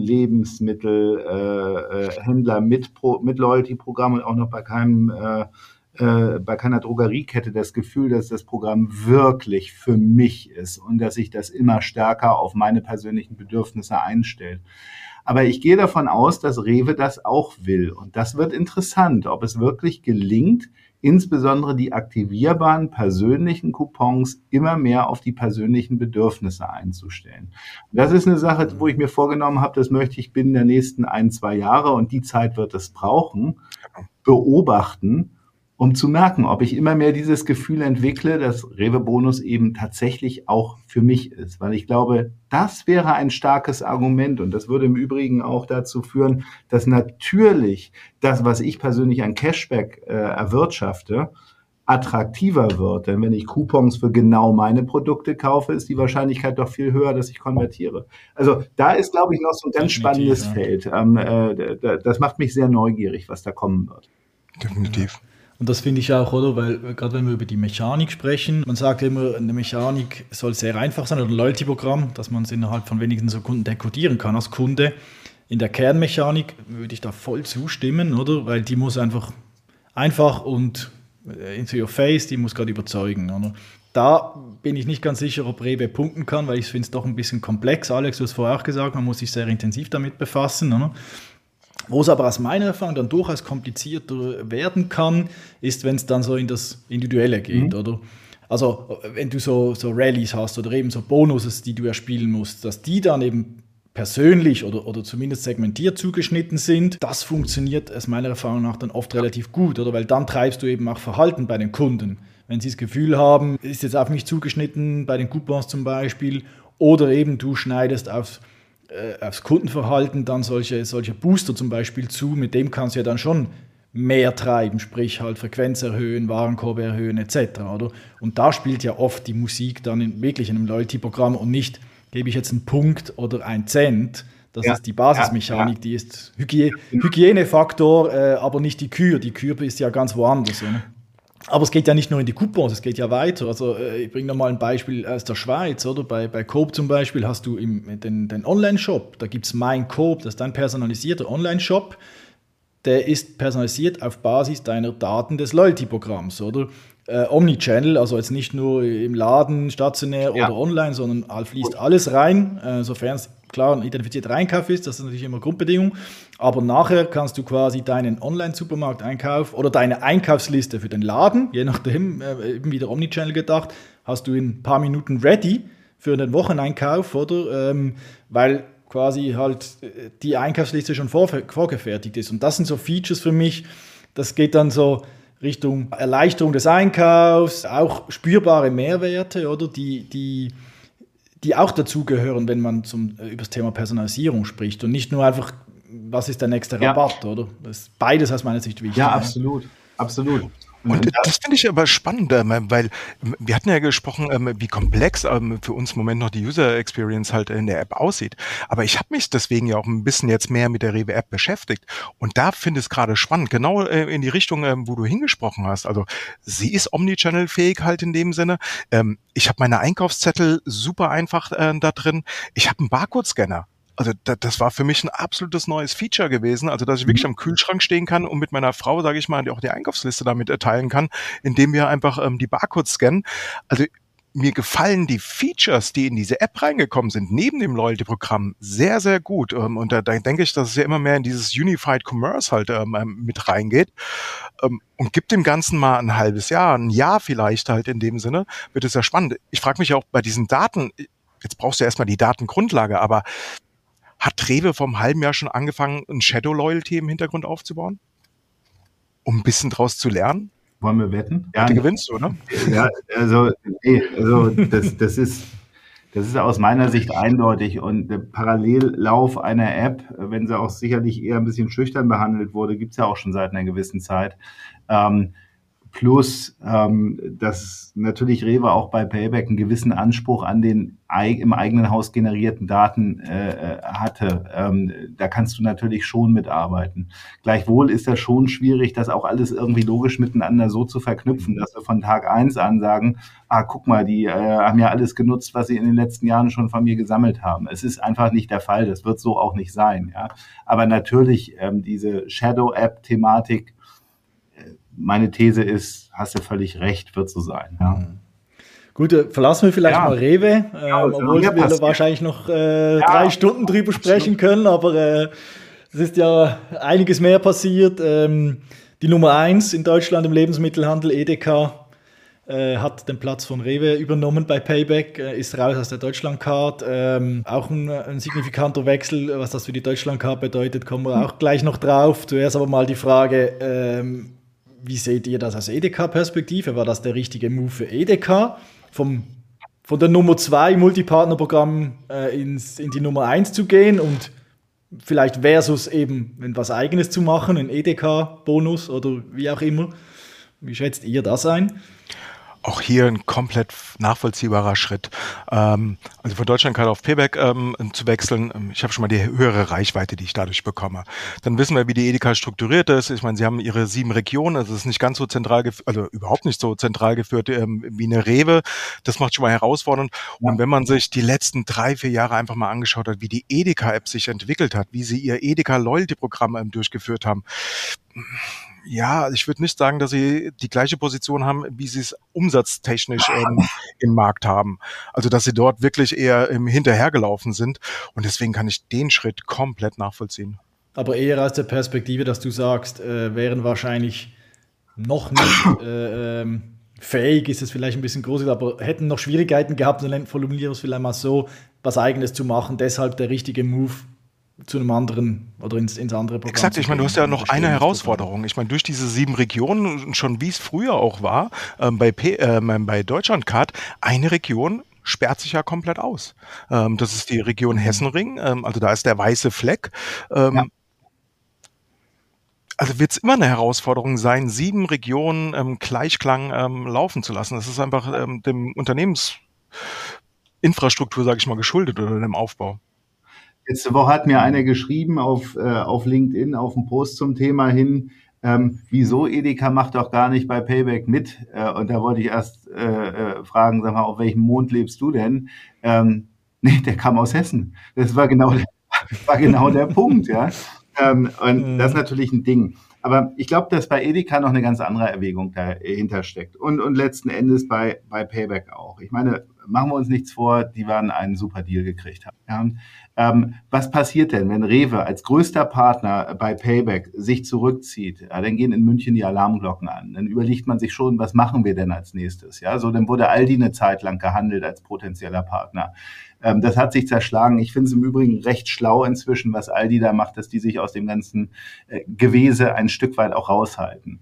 Lebensmittelhändler mit Loyalty-Programm und auch noch bei keiner Drogeriekette das Gefühl, dass das Programm wirklich für mich ist und dass sich das immer stärker auf meine persönlichen Bedürfnisse einstellt. Aber ich gehe davon aus, dass Rewe das auch will. Und das wird interessant, ob es wirklich gelingt, insbesondere die aktivierbaren persönlichen Coupons immer mehr auf die persönlichen Bedürfnisse einzustellen. Und das ist eine Sache, wo ich mir vorgenommen habe, das möchte ich binnen der nächsten 1-2 Jahre, und die Zeit wird es brauchen, beobachten, um zu merken, ob ich immer mehr dieses Gefühl entwickle, dass Rewe Bonus eben tatsächlich auch für mich ist. Weil ich glaube, das wäre ein starkes Argument, und das würde im Übrigen auch dazu führen, dass natürlich das, was ich persönlich an Cashback erwirtschafte, attraktiver wird. Denn wenn ich Coupons für genau meine Produkte kaufe, ist die Wahrscheinlichkeit doch viel höher, dass ich konvertiere. Also da ist, glaube ich, noch so ein ganz spannendes Feld. Das macht mich sehr neugierig, was da kommen wird. Definitiv. Und das finde ich auch, oder? Weil gerade wenn wir über die Mechanik sprechen, man sagt immer, eine Mechanik soll sehr einfach sein, oder ein Loyalty-Programm, dass man es innerhalb von wenigen Sekunden dekodieren kann als Kunde. In der Kernmechanik würde ich da voll zustimmen, oder? Weil die muss einfach und into your face, die muss gerade überzeugen, oder? Da bin ich nicht ganz sicher, ob Rewe punkten kann, weil ich finde es doch ein bisschen komplex. Alex, du hast vorher auch gesagt, man muss sich sehr intensiv damit befassen, oder? Wo es aber aus meiner Erfahrung dann durchaus komplizierter werden kann, ist, wenn es dann so in das Individuelle geht, oder? Also wenn du so Rallyes hast oder eben so Bonuses, die du erspielen musst, dass die dann eben persönlich oder zumindest segmentiert zugeschnitten sind, das funktioniert aus meiner Erfahrung nach dann oft relativ gut, oder? Weil dann treibst du eben auch Verhalten bei den Kunden. Wenn sie das Gefühl haben, ist jetzt auf mich zugeschnitten, bei den Coupons zum Beispiel, oder eben du schneidest aufs Kundenverhalten dann solche Booster zum Beispiel zu, mit dem kannst du ja dann schon mehr treiben, sprich halt Frequenz erhöhen, Warenkorb erhöhen etc. Oder? Und da spielt ja oft die Musik dann wirklich in einem Loyalty-Programm und nicht, gebe ich jetzt einen Punkt oder einen Cent. Das ist die Basismechanik, die ist Hygienefaktor, aber nicht die Kür. Die Kür ist ja ganz woanders. Oder? Aber es geht ja nicht nur in die Coupons, es geht ja weiter. Also ich bringe nochmal ein Beispiel aus der Schweiz, oder? Bei Coop zum Beispiel hast du den Online-Shop, da gibt es Mein Coop, das ist ein personalisierter Online-Shop, der ist personalisiert auf Basis deiner Daten des Loyalty-Programms, oder? Omnichannel, also jetzt nicht nur im Laden, stationär oder online, sondern fließt alles rein, sofern es klar ein identifizierter Einkauf ist, das ist natürlich immer Grundbedingung, aber nachher kannst du quasi deinen Online-Supermarkt-Einkauf oder deine Einkaufsliste für den Laden, je nachdem, eben wieder Omnichannel gedacht, hast du in ein paar Minuten ready für den Wocheneinkauf, oder? Weil quasi halt die Einkaufsliste schon vorgefertigt ist. Und das sind so Features für mich, das geht dann so Richtung Erleichterung des Einkaufs, auch spürbare Mehrwerte, oder, die auch dazugehören, wenn man über das Thema Personalisierung spricht und nicht nur einfach, was ist der nächste Rabatt, oder? Das ist beides aus meiner Sicht wichtig. Ja, absolut, absolut. Und das finde ich aber spannend, weil wir hatten ja gesprochen, wie komplex für uns im Moment noch die User Experience halt in der App aussieht. Aber ich habe mich deswegen ja auch ein bisschen jetzt mehr mit der Rewe App beschäftigt. Und da finde ich es gerade spannend, genau in die Richtung, wo du hingesprochen hast. Also sie ist Omnichannel-fähig halt in dem Sinne. Ich habe meine Einkaufszettel super einfach da drin. Ich habe einen Barcode-Scanner. Also das war für mich ein absolutes neues Feature gewesen, also dass ich wirklich am Kühlschrank stehen kann und mit meiner Frau, sage ich mal, die auch die Einkaufsliste damit teilen kann, indem wir einfach die Barcodes scannen. Also mir gefallen die Features, die in diese App reingekommen sind, neben dem Loyalty-Programm, sehr, sehr gut. Und da denke ich, dass es ja immer mehr in dieses Unified Commerce halt mit reingeht. Und gibt dem Ganzen mal ein halbes Jahr, ein Jahr vielleicht halt in dem Sinne, wird es ja spannend. Ich frage mich auch bei diesen Daten, jetzt brauchst du erstmal die Datengrundlage, aber hat Rewe vor einem halben Jahr schon angefangen, ein Shadow Loyalty im Hintergrund aufzubauen? Um ein bisschen draus zu lernen? Wollen wir wetten? Ja, du gewinnst, oder? Ja, das ist aus meiner Sicht eindeutig. Und der Parallellauf einer App, wenn sie auch sicherlich eher ein bisschen schüchtern behandelt wurde, gibt es ja auch schon seit einer gewissen Zeit. Plus, dass natürlich Rewe auch bei Payback einen gewissen Anspruch an den im eigenen Haus generierten Daten hatte. Da kannst du natürlich schon mitarbeiten. Gleichwohl ist das schon schwierig, das auch alles irgendwie logisch miteinander so zu verknüpfen, dass wir von Tag 1 an sagen, guck mal, die haben ja alles genutzt, was sie in den letzten Jahren schon von mir gesammelt haben. Es ist einfach nicht der Fall. Das wird so auch nicht sein. Ja? Aber natürlich diese Shadow-App-Thematik, meine These ist, hast du völlig recht, wird so sein. Ja. Gut, verlassen wir vielleicht mal Rewe, obwohl wir wahrscheinlich noch 3 Stunden drüber sprechen können, aber es ist ja einiges mehr passiert. Die Nummer 1 in Deutschland im Lebensmittelhandel, Edeka, hat den Platz von Rewe übernommen bei Payback, ist raus aus der Deutschlandcard. Auch ein signifikanter Wechsel, was das für die Deutschlandcard bedeutet, kommen wir auch gleich noch drauf. Zuerst aber mal die Frage, wie seht ihr das aus Edeka-Perspektive? War das der richtige Move für Edeka? Von der Nummer 2 Multipartnerprogramm in die Nummer 1 zu gehen und vielleicht versus eben was Eigenes zu machen, ein Edeka-Bonus oder wie auch immer. Wie schätzt ihr das ein? Auch hier ein komplett nachvollziehbarer Schritt. Also von Deutschlandcard auf Payback zu wechseln, ich habe schon mal die höhere Reichweite, die ich dadurch bekomme. Dann wissen wir, wie die Edeka strukturiert ist. Ich meine, sie haben ihre 7 Regionen, also es ist nicht ganz so zentral geführt, also überhaupt nicht so zentral geführt wie eine Rewe. Das macht schon mal herausfordernd. Ja. Und wenn man sich die letzten 3-4 Jahre einfach mal angeschaut hat, wie die Edeka-App sich entwickelt hat, wie sie ihr Edeka-Loyalty-Programm durchgeführt haben, ja, ich würde nicht sagen, dass sie die gleiche Position haben, wie sie es umsatztechnisch im Markt haben. Also, dass sie dort wirklich eher hinterhergelaufen sind. Und deswegen kann ich den Schritt komplett nachvollziehen. Aber eher aus der Perspektive, dass du sagst, wären wahrscheinlich noch nicht fähig, ist es vielleicht ein bisschen groß, aber hätten noch Schwierigkeiten gehabt, dann formulieren wir es vielleicht mal so, was Eigenes zu machen. Deshalb der richtige Move zu einem anderen oder ins andere Programm. Exakt, ich meine, du hast ja noch eine Herausforderung. Ich meine, durch diese 7 Regionen, schon wie es früher auch war, bei Deutschlandcard, eine Region sperrt sich ja komplett aus. Das ist die Region Hessenring, also da ist der weiße Fleck. Also wird es immer eine Herausforderung sein, 7 Regionen Gleichklang laufen zu lassen. Das ist einfach dem Unternehmensinfrastruktur, sage ich mal, geschuldet oder dem Aufbau. Letzte Woche hat mir einer geschrieben auf LinkedIn, auf einen Post zum Thema hin, wieso Edeka macht doch gar nicht bei Payback mit? Und da wollte ich erst fragen, sag mal, auf welchem Mond lebst du denn? Nee, der kam aus Hessen. Das war genau der Punkt, ja. Und das ist natürlich ein Ding. Aber ich glaube, dass bei Edeka noch eine ganz andere Erwägung dahinter steckt. Und letzten Endes bei Payback auch. Ich meine, machen wir uns nichts vor, die werden einen super Deal gekriegt haben. Ja. Was passiert denn, wenn Rewe als größter Partner bei Payback sich zurückzieht? Ja, dann gehen in München die Alarmglocken an. Dann überlegt man sich schon, was machen wir denn als nächstes? Ja, so, dann wurde Aldi eine Zeit lang gehandelt als potenzieller Partner. Das hat sich zerschlagen. Ich finde es im Übrigen recht schlau inzwischen, was Aldi da macht, dass die sich aus dem ganzen Gewese ein Stück weit auch raushalten.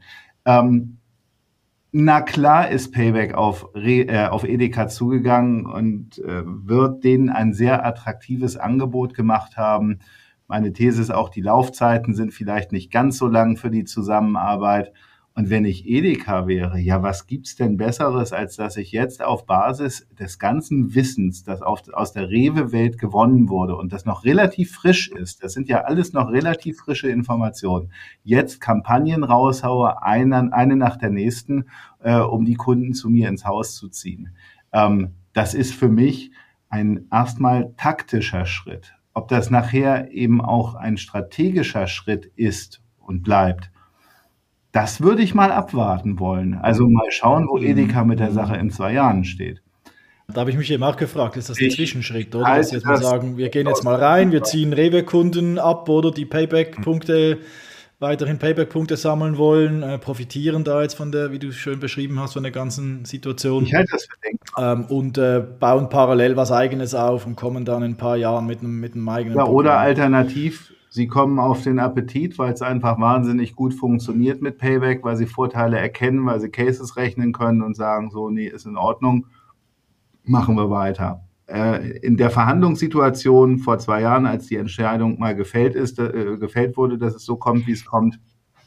Na klar ist Payback auf Edeka zugegangen und wird denen ein sehr attraktives Angebot gemacht haben. Meine These ist auch, die Laufzeiten sind vielleicht nicht ganz so lang für die Zusammenarbeit. Und wenn ich Edeka wäre, ja, was gibt's denn Besseres, als dass ich jetzt auf Basis des ganzen Wissens, das aus der Rewe-Welt gewonnen wurde und das noch relativ frisch ist, das sind ja alles noch relativ frische Informationen, jetzt Kampagnen raushaue, eine nach der nächsten, um die Kunden zu mir ins Haus zu ziehen. Das ist für mich ein erstmal taktischer Schritt. Ob das nachher eben auch ein strategischer Schritt ist und bleibt, das würde ich mal abwarten wollen. Also mal schauen, wo Edeka mit der Sache in 2 Jahren steht. Da habe ich mich eben auch gefragt, ist das ein Zwischenschritt, oder? Dass jetzt mal sagen, wir gehen jetzt mal rein, wir ziehen Rewe-Kunden ab, oder die Payback-Punkte, weiterhin Payback-Punkte sammeln wollen, profitieren da jetzt von der, wie du schön beschrieben hast, von der ganzen Situation. Ich halte das für denkbar. Und bauen parallel was Eigenes auf und kommen dann in ein paar Jahren mit einem eigenen Programm. Oder alternativ, sie kommen auf den Appetit, weil es einfach wahnsinnig gut funktioniert mit Payback, weil sie Vorteile erkennen, weil sie Cases rechnen können und sagen so, nee, ist in Ordnung, machen wir weiter. In der Verhandlungssituation vor 2 Jahren, als die Entscheidung mal gefällt wurde, dass es so kommt, wie es kommt,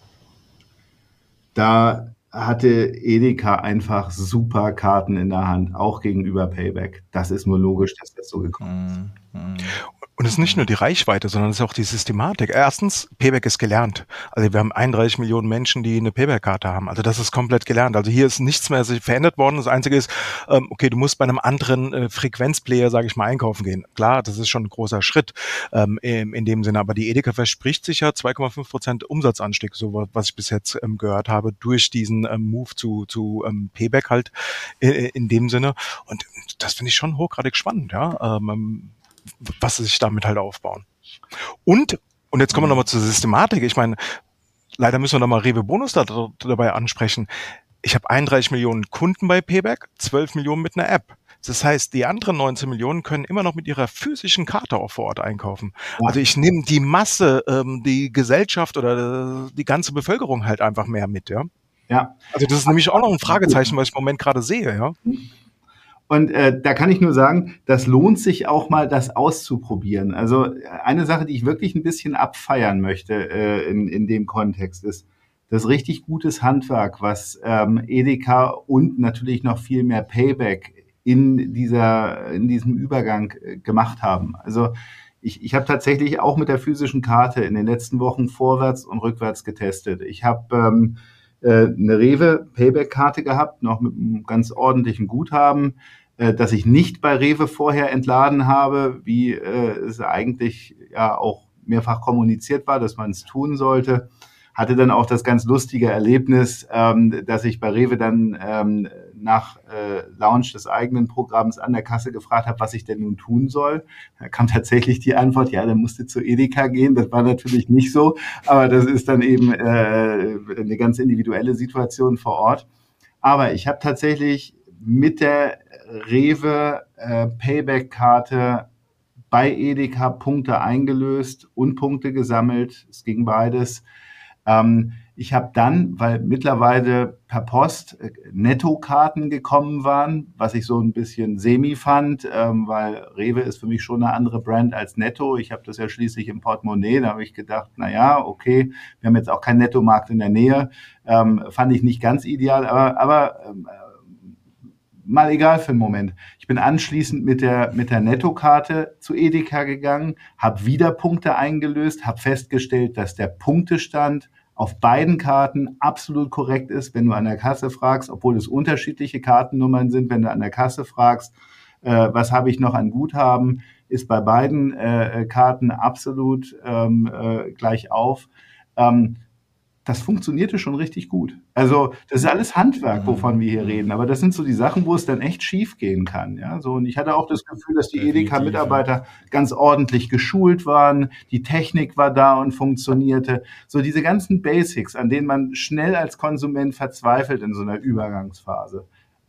da hatte Edeka einfach super Karten in der Hand, auch gegenüber Payback. Das ist nur logisch, dass das so gekommen ist. Und es ist nicht nur die Reichweite, sondern es ist auch die Systematik. Erstens, Payback ist gelernt. Also wir haben 31 Millionen Menschen, die eine Payback-Karte haben. Also das ist komplett gelernt. Also hier ist nichts mehr verändert worden. Das Einzige ist, okay, du musst bei einem anderen Frequenzplayer, sage ich mal, einkaufen gehen. Klar, das ist schon ein großer Schritt in dem Sinne. Aber die Edeka verspricht sich ja 2,5% Umsatzanstieg, so was ich bis jetzt gehört habe, durch diesen Move zu Payback halt in dem Sinne. Und das finde ich schon hochgradig spannend, ja. Was sie sich damit halt aufbauen. Und jetzt kommen wir nochmal zur Systematik. Ich meine, leider müssen wir nochmal Rewe Bonus dabei ansprechen. Ich habe 31 Millionen Kunden bei Payback, 12 Millionen mit einer App. Das heißt, die anderen 19 Millionen können immer noch mit ihrer physischen Karte auch vor Ort einkaufen. Ja. Also ich nehme die Masse, die Gesellschaft oder die ganze Bevölkerung halt einfach mehr mit, ja. Ja. Also das ist nämlich auch noch ein Fragezeichen, was ich im Moment gerade sehe, ja. Und da kann ich nur sagen, das lohnt sich auch mal, das auszuprobieren. Also eine Sache, die ich wirklich ein bisschen abfeiern möchte in dem Kontext, ist das richtig gutes Handwerk, was Edeka und natürlich noch viel mehr Payback in diesem Übergang gemacht haben. Also ich habe tatsächlich auch mit der physischen Karte in den letzten Wochen vorwärts und rückwärts getestet. Ich habe eine Rewe Payback-Karte gehabt, noch mit einem ganz ordentlichen Guthaben, dass ich nicht bei Rewe vorher entladen habe, wie es eigentlich ja auch mehrfach kommuniziert war, dass man es tun sollte. Hatte dann auch das ganz lustige Erlebnis, dass ich bei Rewe dann nach Launch des eigenen Programms an der Kasse gefragt habe, was ich denn nun tun soll. Da kam tatsächlich die Antwort, ja, dann musst du zu Edeka gehen. Das war natürlich nicht so, aber das ist dann eben eine ganz individuelle Situation vor Ort. Aber ich habe tatsächlich mit der Rewe Payback-Karte bei Edeka Punkte eingelöst und Punkte gesammelt. Es ging beides. Ich habe dann, weil mittlerweile per Post Netto-Karten gekommen waren, was ich so ein bisschen semi fand, weil Rewe ist für mich schon eine andere Brand als Netto. Ich habe das ja schließlich im Portemonnaie. Da habe ich gedacht, na ja, okay, wir haben jetzt auch keinen Nettomarkt in der Nähe. Fand ich nicht ganz ideal, aber mal egal für einen Moment. Ich bin anschließend mit der Nettokarte zu Edeka gegangen, habe wieder Punkte eingelöst, habe festgestellt, dass der Punktestand auf beiden Karten absolut korrekt ist, wenn du an der Kasse fragst, obwohl es unterschiedliche Kartennummern sind, wenn du an der Kasse fragst, was habe ich noch an Guthaben, ist bei beiden Karten absolut gleich auf. das funktionierte schon richtig gut. Also das ist alles Handwerk, wovon wir hier reden, aber das sind so die Sachen, wo es dann echt schief gehen kann. Ja? So, und ich hatte auch das Gefühl, dass die Edeka-Mitarbeiter ganz ordentlich geschult waren, die Technik war da und funktionierte. So diese ganzen Basics, an denen man schnell als Konsument verzweifelt in so einer Übergangsphase.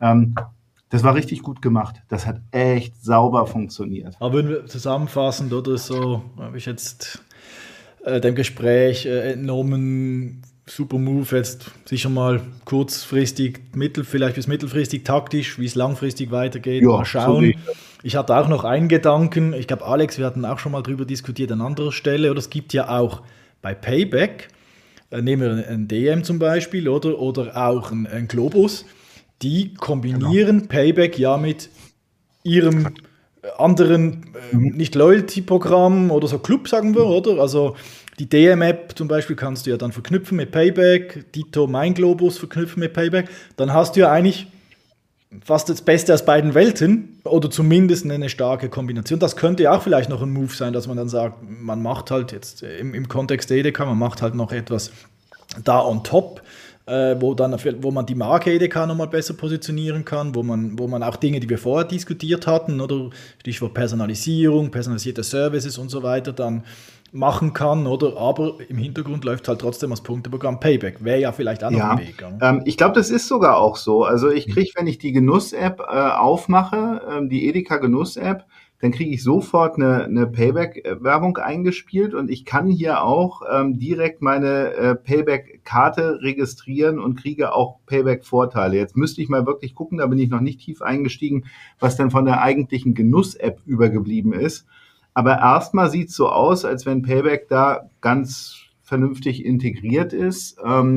Das war richtig gut gemacht. Das hat echt sauber funktioniert. Aber wenn wir zusammenfassend oder so, habe ich jetzt dem Gespräch entnommen, super Move, jetzt sicher mal kurzfristig, vielleicht bis mittelfristig taktisch, wie es langfristig weitergeht, mal schauen. Ich hatte auch noch einen Gedanken, ich glaube Alex, wir hatten auch schon mal drüber diskutiert an anderer Stelle, oder es gibt ja auch bei Payback, nehmen wir einen DM zum Beispiel, oder auch einen Globus, die kombinieren Payback ja mit ihrem anderen, nicht Loyalty-Programm oder so Club, sagen wir, oder? Also die DM-App zum Beispiel kannst du ja dann verknüpfen mit Payback, Dito Mein Globus verknüpfen mit Payback. Dann hast du ja eigentlich fast das Beste aus beiden Welten oder zumindest eine starke Kombination. Das könnte ja auch vielleicht noch ein Move sein, dass man dann sagt, man macht halt jetzt im Kontext der Edeka, man macht halt noch etwas da on top, wo man die Marke Edeka nochmal besser positionieren kann, wo man auch Dinge, die wir vorher diskutiert hatten, oder Stichwort Personalisierung, personalisierte Services und so weiter, dann machen kann, oder? Aber im Hintergrund läuft halt trotzdem das Punkteprogramm Payback. Wäre ja vielleicht auch noch ein Weg. Ich glaube, das ist sogar auch so. Also ich kriege, wenn ich die Genuss-App aufmache, die Edeka Genuss-App, dann kriege ich sofort eine Payback-Werbung eingespielt und ich kann hier auch direkt meine Payback-Karte registrieren und kriege auch Payback-Vorteile. Jetzt müsste ich mal wirklich gucken, da bin ich noch nicht tief eingestiegen, was dann von der eigentlichen Genuss-App übergeblieben ist. Aber erstmal sieht es so aus, als wenn Payback da ganz vernünftig integriert ist.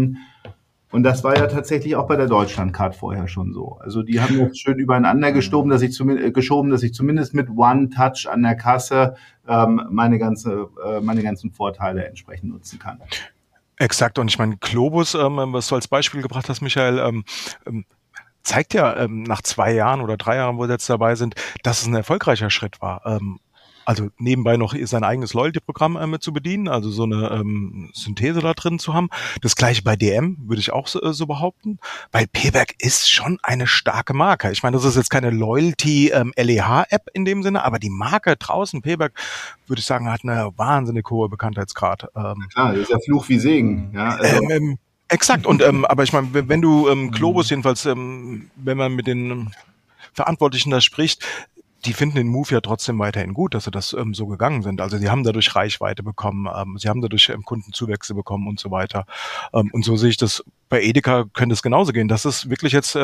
Und das war ja tatsächlich auch bei der Deutschlandcard vorher schon so. Also die haben das schön übereinander geschoben, dass ich zumindest mit One-Touch an der Kasse meine ganzen Vorteile entsprechend nutzen kann. Exakt. Und ich meine, Globus, was du als Beispiel gebracht hast, Michael, zeigt ja nach 2 Jahren oder 3 Jahren, wo wir jetzt dabei sind, dass es ein erfolgreicher Schritt war. Also nebenbei noch sein eigenes Loyalty-Programm zu bedienen, also so eine Synthese da drin zu haben. Das gleiche bei DM, würde ich auch so behaupten, weil Payback ist schon eine starke Marke. Ich meine, das ist jetzt keine Loyalty-LEH-App in dem Sinne, aber die Marke draußen, Payback, würde ich sagen, hat eine wahnsinnig hohe Bekanntheitsgrad. Klar, das ist ja Fluch wie Segen. Ja, also. Exakt, und aber ich meine, wenn du Globus jedenfalls, wenn man mit den Verantwortlichen da spricht, die finden den Move ja trotzdem weiterhin gut, dass sie das so gegangen sind. Also sie haben dadurch Reichweite bekommen, sie haben dadurch Kundenzuwächse bekommen und so weiter. Und so sehe ich das bei Edeka, könnte es genauso gehen, dass es wirklich jetzt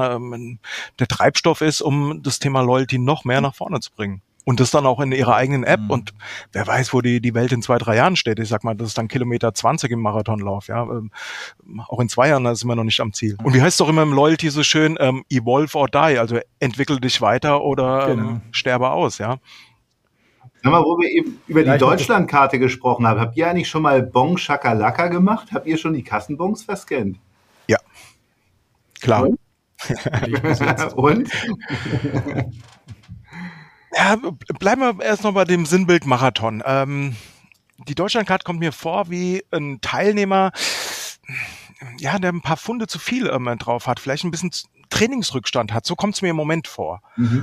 der Treibstoff ist, um das Thema Loyalty noch mehr nach vorne zu bringen. Und das dann auch in ihrer eigenen App. Und wer weiß, wo die Welt in 2, 3 Jahren steht. Ich sag mal, das ist dann Kilometer 20 im Marathonlauf. Ja, auch in 2 Jahren, da sind wir noch nicht am Ziel. Und wie heißt es doch immer im Loyalty so schön, evolve or die. Also entwickle dich weiter oder sterbe aus. Ja. Sag mal, wo wir eben über die Deutschlandkarte gesprochen haben, habt ihr eigentlich schon mal Bon Shakalaka gemacht? Habt ihr schon die Kassenbons verscannt? Ja, klar. Und? Ja, bleiben wir erst noch bei dem Sinnbild Marathon. Die Deutschlandcard kommt mir vor wie ein Teilnehmer, ja, der ein paar Pfunde zu viel drauf hat, vielleicht ein bisschen Trainingsrückstand hat. So kommt es mir im Moment vor.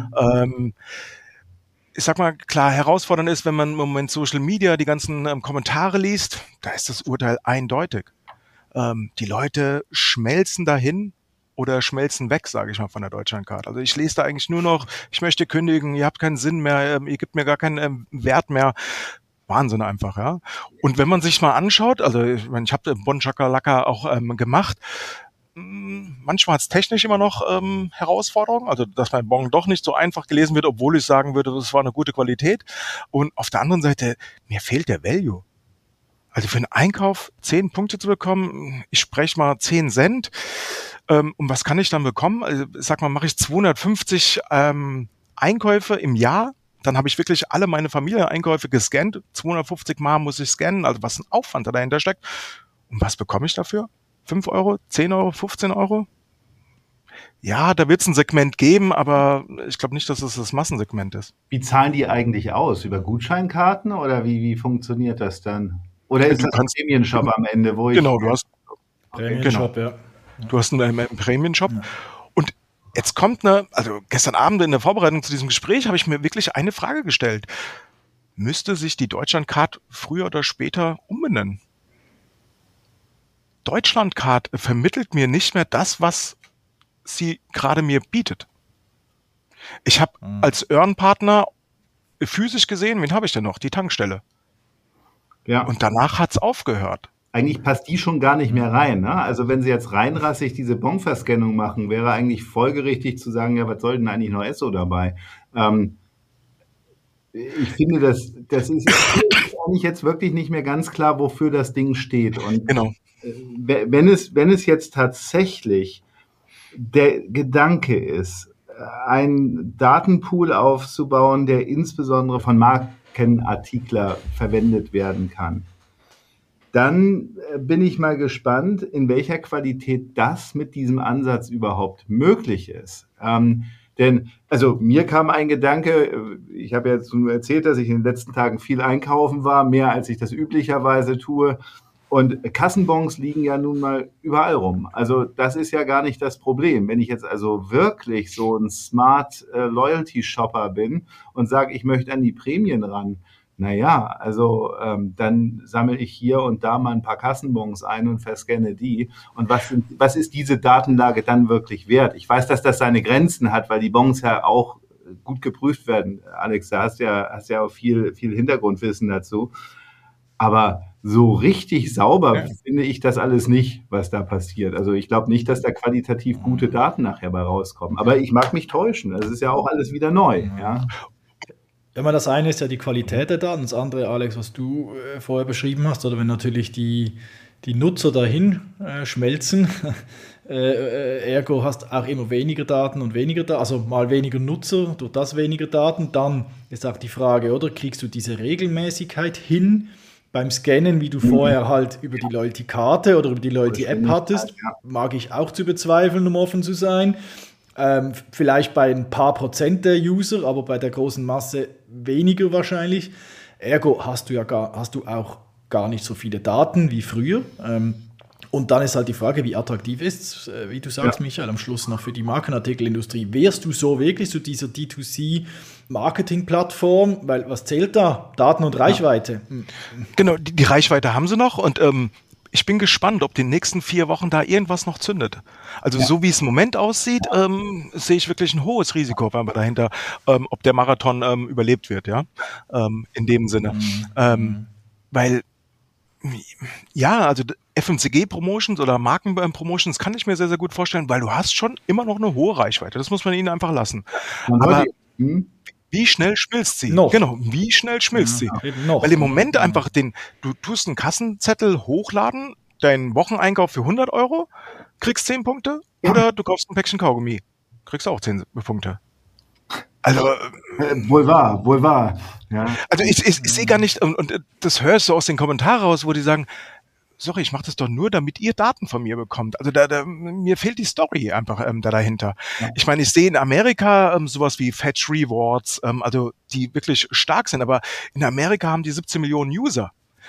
Ich sag mal, klar, herausfordernd ist, wenn man im Moment Social Media die ganzen Kommentare liest, da ist das Urteil eindeutig. Die Leute schmelzen dahin oder schmelzen weg, sage ich mal, von der Deutschlandcard. Also ich lese da eigentlich nur noch, ich möchte kündigen, ihr habt keinen Sinn mehr, ihr gebt mir gar keinen Wert mehr. Wahnsinn einfach, ja. Und wenn man sich mal anschaut, also ich meine, ich habe Bon Shakalaka auch gemacht, manchmal hat es technisch immer noch Herausforderungen, also dass mein Bon doch nicht so einfach gelesen wird, obwohl ich sagen würde, das war eine gute Qualität. Und auf der anderen Seite, mir fehlt der Value. Also für einen Einkauf 10 Punkte zu bekommen, ich spreche mal 10 Cent, und was kann ich dann bekommen? Also, ich sag mal, mache ich 250 Einkäufe im Jahr, dann habe ich wirklich alle meine Familieneinkäufe gescannt, 250 Mal muss ich scannen, also was ein Aufwand da dahinter steckt. Und was bekomme ich dafür? 5 Euro, 10 Euro, 15 Euro? Ja, da wird es ein Segment geben, aber ich glaube nicht, dass es das Massensegment ist. Wie zahlen die eigentlich aus? Über Gutscheinkarten oder wie funktioniert das dann? Oder ist das ein Prämienshop am Ende, wo ich... Genau, Prämien-Shop, genau. Du hast einen Prämien-Shop. Ja. Und jetzt kommt also gestern Abend in der Vorbereitung zu diesem Gespräch habe ich mir wirklich eine Frage gestellt. Müsste sich die Deutschlandcard früher oder später umbenennen? Deutschlandcard vermittelt mir nicht mehr das, was sie gerade mir bietet. Ich habe als Earn-Partner physisch gesehen, wen habe ich denn noch? Die Tankstelle. Ja. Und danach hat's aufgehört. Eigentlich passt die schon gar nicht mehr rein. Ne? Also wenn sie jetzt reinrassig diese Bon-Verscannung machen, wäre eigentlich folgerichtig zu sagen, ja, was soll denn eigentlich noch Esso dabei? Ich finde, das ist eigentlich jetzt wirklich nicht mehr ganz klar, wofür das Ding steht. Und genau. Wenn es jetzt tatsächlich der Gedanke ist, einen Datenpool aufzubauen, der insbesondere von Markenartikler verwendet werden kann, dann bin ich mal gespannt, in welcher Qualität das mit diesem Ansatz überhaupt möglich ist. Denn, also mir kam ein Gedanke, ich habe jetzt nur erzählt, dass ich in den letzten Tagen viel einkaufen war, mehr als ich das üblicherweise tue. Und Kassenbons liegen ja nun mal überall rum. Also das ist ja gar nicht das Problem. Wenn ich jetzt also wirklich so ein Smart Loyalty Shopper bin und sage, ich möchte an die Prämien ran, naja, also dann sammle ich hier und da mal ein paar Kassenbons ein und verscanne die. Und was ist diese Datenlage dann wirklich wert? Ich weiß, dass das seine Grenzen hat, weil die Bons ja auch gut geprüft werden. Alex, da hast ja auch viel Hintergrundwissen dazu. Aber so richtig sauber finde ich das alles nicht, was da passiert. Also ich glaube nicht, dass da qualitativ gute Daten nachher bei rauskommen. Aber ich mag mich täuschen. Das ist ja auch alles wieder neu. Ja. Ja, das eine ist ja die Qualität der Daten, das andere, Alex, was du vorher beschrieben hast, oder wenn natürlich die Nutzer dahin schmelzen, ergo hast auch immer weniger Daten und weniger Daten, also mal weniger Nutzer, durch das weniger Daten, dann ist auch die Frage, oder kriegst du diese Regelmäßigkeit hin beim Scannen, wie du vorher halt über die Loyalty-Karte oder über die Loyalty-App hattest, mag ich auch zu bezweifeln, um offen zu sein. Vielleicht bei ein paar Prozent der User, aber bei der großen Masse weniger wahrscheinlich. Ergo hast du auch gar nicht so viele Daten wie früher. Und dann ist halt die Frage, wie attraktiv ist es, wie du sagst, Michael, am Schluss noch für die Markenartikelindustrie. Wärst du so wirklich zu dieser D2C-Marketing-Plattform? Weil was zählt da? Daten und Reichweite. Genau, die Reichweite haben sie noch und ich bin gespannt, ob die nächsten 4 Wochen da irgendwas noch zündet. Also so wie es im Moment aussieht, sehe ich wirklich ein hohes Risiko dahinter, ob der Marathon überlebt wird, ja, in dem Sinne. Weil, ja, also FMCG-Promotions oder Marken-Promotions kann ich mir sehr, sehr gut vorstellen, weil du hast schon immer noch eine hohe Reichweite. Das muss man ihnen einfach lassen. Aber wie schnell schmilzt sie? Noch. Genau, wie schnell schmilzt sie? Weil im Moment einfach du tust einen Kassenzettel hochladen, deinen Wocheneinkauf für 100 €, kriegst 10 Punkte, oder du kaufst ein Päckchen Kaugummi, kriegst auch 10 Punkte. Also wohl wahr. Ja. Also ich sehe gar nicht, und das hörst du aus den Kommentaren raus, wo die sagen, sorry, ich mache das doch nur, damit ihr Daten von mir bekommt. Also mir fehlt die Story einfach dahinter. Ja. Ich meine, ich sehe in Amerika sowas wie Fetch Rewards, also die wirklich stark sind, aber in Amerika haben die 17 Millionen User,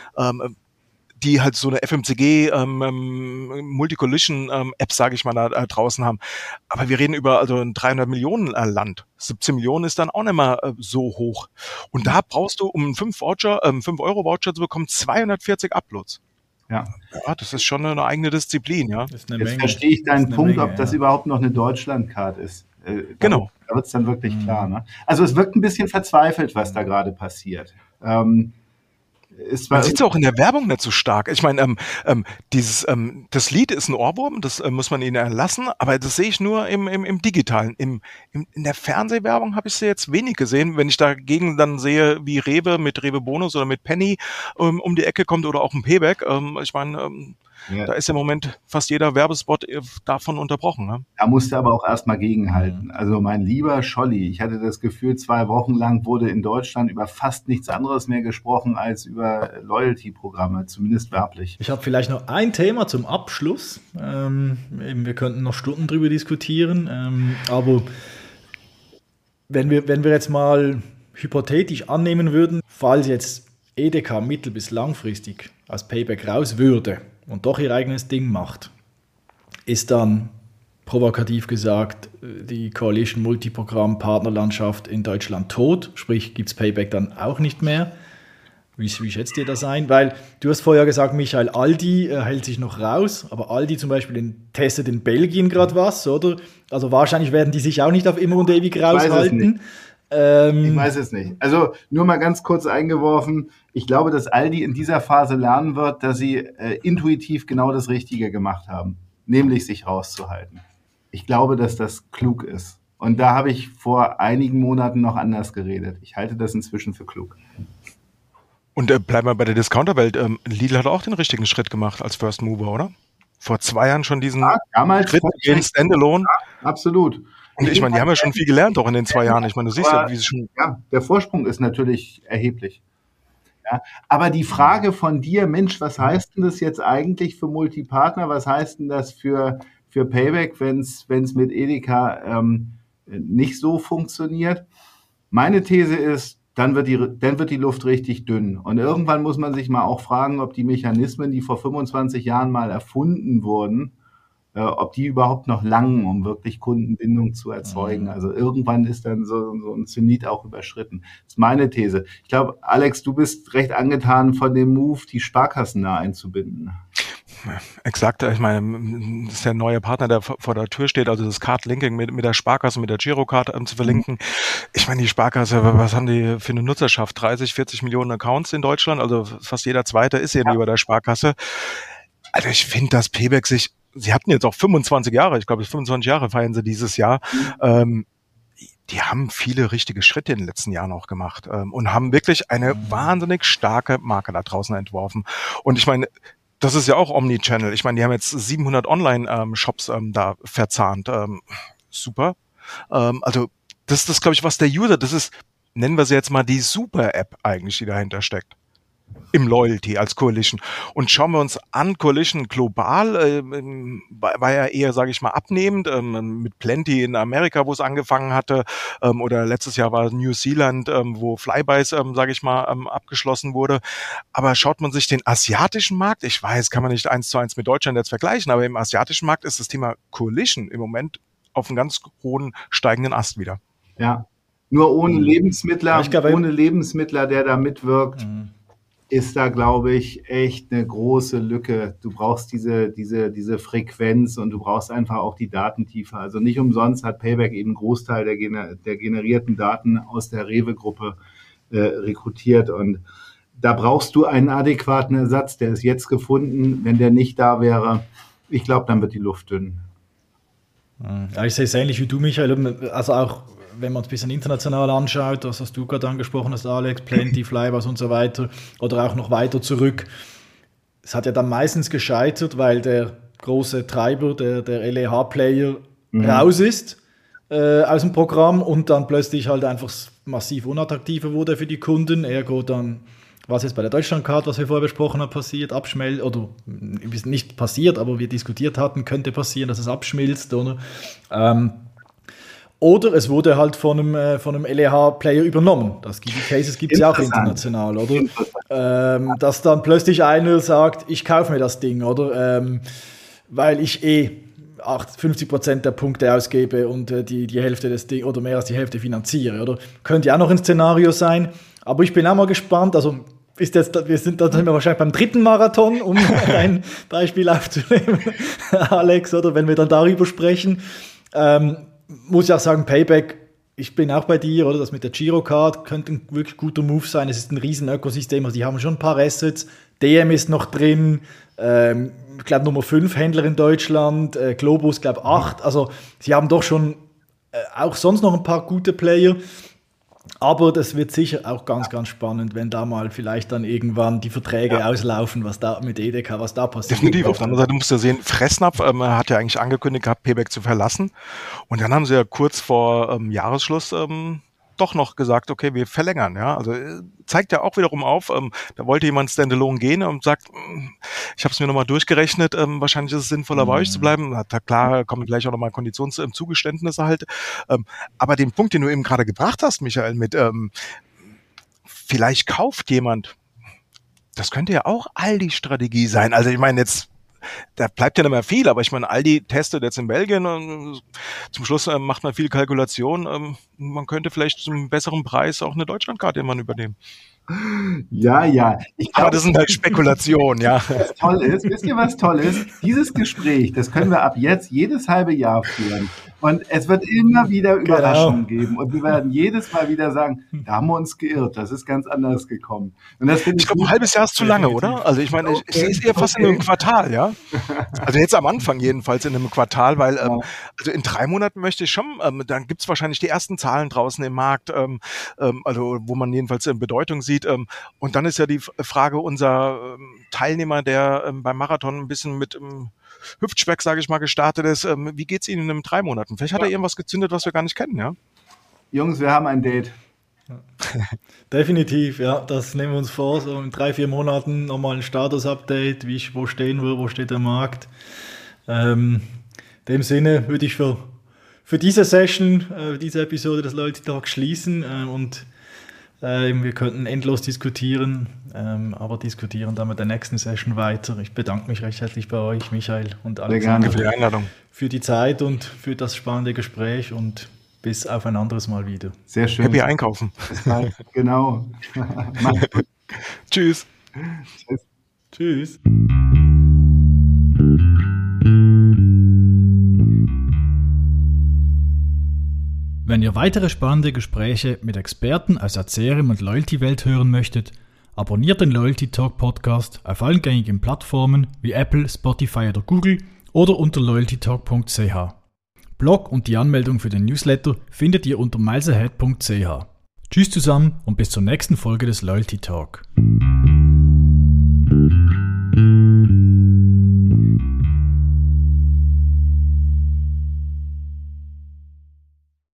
die halt so eine FMCG Multi-Collision-App, sage ich mal, da draußen haben. Aber wir reden über also ein 300 Millionen Land. 17 Millionen ist dann auch nicht mehr so hoch. Und da brauchst du, um einen 5-Euro-Voucher zu bekommen, 240 Uploads. Ja, das ist schon eine eigene Disziplin, ja. Jetzt verstehe ich deinen Punkt, ob das überhaupt noch eine Deutschlandcard ist. Genau. Da wird es dann wirklich klar. Ne? Also es wirkt ein bisschen verzweifelt, was da gerade passiert. Man sieht es auch in der Werbung nicht so stark. Ich meine, das Lied ist ein Ohrwurm, das muss man ihnen erlassen, aber das sehe ich nur im Digitalen. In der Fernsehwerbung habe ich sie jetzt wenig gesehen. Wenn ich dagegen dann sehe, wie Rewe mit Rewe Bonus oder mit Penny um die Ecke kommt oder auch ein Payback, ich meine, da ist im Moment fast jeder Werbespot davon unterbrochen. Ne? Da musste aber auch erstmal gegenhalten. Also mein lieber Scholli, ich hatte das Gefühl, 2 Wochen lang wurde in Deutschland über fast nichts anderes mehr gesprochen als über Loyalty-Programme, zumindest werblich. Ich habe vielleicht noch ein Thema zum Abschluss. Wir könnten noch Stunden drüber diskutieren, aber wenn wir jetzt mal hypothetisch annehmen würden, falls jetzt Edeka mittel- bis langfristig als Payback raus würde, und doch ihr eigenes Ding macht, ist dann provokativ gesagt die Coalition Multiprogramm Partnerlandschaft in Deutschland tot, sprich gibt es Payback dann auch nicht mehr. Wie schätzt ihr das ein? Weil du hast vorher gesagt, Michael, Aldi hält sich noch raus, aber Aldi zum Beispiel testet in Belgien gerade was, oder? Also wahrscheinlich werden die sich auch nicht auf immer und ewig raushalten. Ich weiß es nicht. Also nur mal ganz kurz eingeworfen, ich glaube, dass Aldi in dieser Phase lernen wird, dass sie intuitiv genau das Richtige gemacht haben, nämlich sich rauszuhalten. Ich glaube, dass das klug ist. Und da habe ich vor einigen Monaten noch anders geredet. Ich halte das inzwischen für klug. Und bleiben wir bei der Discounterwelt. Lidl hat auch den richtigen Schritt gemacht als First Mover, oder? Vor 2 Jahren schon diesen Schritt gegen Standalone. Ja, absolut. Und ich meine, die haben ja schon viel gelernt, auch in den 2 Jahren. Ich meine, du siehst ja, wie sie schon... Ja, der Vorsprung ist natürlich erheblich. Ja, aber die Frage von dir, Mensch, was heißt denn das jetzt eigentlich für Multipartner? Was heißt denn das für Payback, wenn es mit Edeka nicht so funktioniert? Meine These ist, dann wird die Luft richtig dünn. Und irgendwann muss man sich mal auch fragen, ob die Mechanismen, die vor 25 Jahren mal erfunden wurden, ob die überhaupt noch langen, um wirklich Kundenbindung zu erzeugen. Also irgendwann ist dann so ein Zenit auch überschritten. Das ist meine These. Ich glaube, Alex, du bist recht angetan von dem Move, die Sparkassen da einzubinden. Exakt, ich meine, das ist der neue Partner, der vor der Tür steht, also das Card-Linking mit der Sparkasse, mit der Girocard zu verlinken. Ich meine, die Sparkasse, was haben die für eine Nutzerschaft? 30, 40 Millionen Accounts in Deutschland, also fast jeder Zweite ist eben über der Sparkasse. Also ich finde, dass Payback sie hatten jetzt auch 25 Jahre, ich glaube 25 Jahre feiern sie dieses Jahr, die haben viele richtige Schritte in den letzten Jahren auch gemacht und haben wirklich eine wahnsinnig starke Marke da draußen entworfen. Und ich meine, das ist ja auch Omnichannel. Ich meine, die haben jetzt 700 Online-Shops da verzahnt. Super. Also das ist, glaube ich, was der User, das ist, nennen wir sie jetzt mal die Super-App eigentlich, die dahinter steckt. Im Loyalty als Coalition. Und schauen wir uns an, Coalition global war ja eher, sage ich mal, abnehmend, mit Plenty in Amerika, wo es angefangen hatte, oder letztes Jahr war New Zealand, wo Flybys, sage ich mal, abgeschlossen wurde. Aber schaut man sich den asiatischen Markt, ich weiß, kann man nicht 1:1 mit Deutschland jetzt vergleichen, aber im asiatischen Markt ist das Thema Coalition im Moment auf einem ganz hohen steigenden Ast wieder. Ja, nur ohne Lebensmittler, der da mitwirkt, ist da, glaube ich, echt eine große Lücke. Du brauchst diese Frequenz und du brauchst einfach auch die Datentiefe. Also nicht umsonst hat Payback eben einen Großteil der generierten Daten aus der Rewe-Gruppe rekrutiert. Und da brauchst du einen adäquaten Ersatz. Der ist jetzt gefunden. Wenn der nicht da wäre, ich glaube, dann wird die Luft dünn. Ja, ich sehe es ähnlich wie du, Michael. Also auch wenn man es ein bisschen international anschaut, das hast du gerade angesprochen hast, Alex, Plenty, Flybys und so weiter, oder auch noch weiter zurück. Es hat ja dann meistens gescheitert, weil der große Treiber, der LEH-Player raus ist aus dem Programm und dann plötzlich halt einfach massiv unattraktiver wurde für die Kunden. Ergo dann, was jetzt bei der Deutschlandcard, was wir vorher besprochen haben, passiert, oder nicht passiert, aber wir diskutiert hatten, könnte passieren, dass es abschmilzt, oder? Oder es wurde halt von einem LEH-Player übernommen. Die Cases gibt es ja auch international, oder? Dass dann plötzlich einer sagt, ich kaufe mir das Ding, oder? Weil ich 50% der Punkte ausgebe und die Hälfte des Ding oder mehr als die Hälfte finanziere, oder? Könnte ja auch noch ein Szenario sein. Aber ich bin auch mal gespannt, also wir sind wahrscheinlich beim 3. Marathon, um ein Beispiel aufzunehmen, Alex, oder wenn wir dann darüber sprechen. Muss ich auch sagen, Payback, ich bin auch bei dir, oder? Das mit der Girocard könnte ein wirklich guter Move sein. Es ist ein riesen Ökosystem, also die haben schon ein paar Assets. DM ist noch drin, ich glaube Nummer 5 Händler in Deutschland, Globus, glaube 8. Also sie haben doch schon auch sonst noch ein paar gute Player. Aber das wird sicher auch ganz, ganz spannend, wenn da mal vielleicht dann irgendwann die Verträge auslaufen, was da mit Edeka, was da passiert. Definitiv. Auf der anderen Seite musst du sehen, Fressnapf hat ja eigentlich angekündigt gehabt, Payback zu verlassen. Und dann haben sie ja kurz vor Jahresschluss doch noch gesagt, okay, wir verlängern. Ja, also zeigt ja auch wiederum auf, da wollte jemand Standalone gehen und sagt, ich habe es mir nochmal durchgerechnet, wahrscheinlich ist es sinnvoller, bei euch zu bleiben. Klar, kommen gleich auch nochmal Konditionszugeständnisse halt. Aber den Punkt, den du eben gerade gebracht hast, Michael, mit vielleicht kauft jemand, das könnte ja auch Aldi-Strategie sein. Also ich meine jetzt da bleibt ja nicht mehr viel, aber ich meine, Aldi testet jetzt in Belgien und zum Schluss macht man viel Kalkulation. Man könnte vielleicht zu einem besseren Preis auch eine Deutschlandkarte immer übernehmen. Ja. Aber das sind halt Spekulationen, ja. Was toll ist, wisst ihr, was toll ist? Dieses Gespräch, das können wir ab jetzt jedes halbe Jahr führen. Und es wird immer wieder Überraschungen geben. Und wir werden jedes Mal wieder sagen, da haben wir uns geirrt, das ist ganz anders gekommen. Und das ich glaube, ein halbes Jahr ist zu lange, oder? Also ich meine, ich sehe es eher fast in einem Quartal, ja? Also jetzt am Anfang jedenfalls in einem Quartal, weil also in 3 Monaten möchte ich schon, dann gibt's wahrscheinlich die ersten Zahlen draußen im Markt, also wo man jedenfalls Bedeutung sieht. Und dann ist ja die Frage, unser Teilnehmer, der beim Marathon ein bisschen mit Hüftspeck, sage ich mal, gestartet ist, wie geht's Ihnen in 3 Monaten? Vielleicht hat er irgendwas gezündet, was wir gar nicht kennen, ja? Jungs, wir haben ein Date. Definitiv, ja, das nehmen wir uns vor, so in 3-4 Monaten nochmal ein Status-Update, wo stehen wir, wo steht der Markt. In dem Sinne würde ich für diese Session, diese Episode des Loyalty Talks schließen und wir könnten endlos diskutieren, aber diskutieren dann mit der nächsten Session weiter. Ich bedanke mich recht herzlich bei euch, Michael und Alexander, für die Einladung, für die Zeit und für das spannende Gespräch und bis auf ein anderes Mal wieder. Sehr schön. Happy Einkaufen. Genau. Macht's gut. Tschüss. Tschüss. Wenn ihr weitere spannende Gespräche mit Experten aus der CRM- und Loyalty-Welt hören möchtet, abonniert den Loyalty Talk Podcast auf allen gängigen Plattformen wie Apple, Spotify oder Google oder unter loyaltytalk.ch. Blog und die Anmeldung für den Newsletter findet ihr unter milesahead.ch. Tschüss zusammen und bis zur nächsten Folge des Loyalty Talk.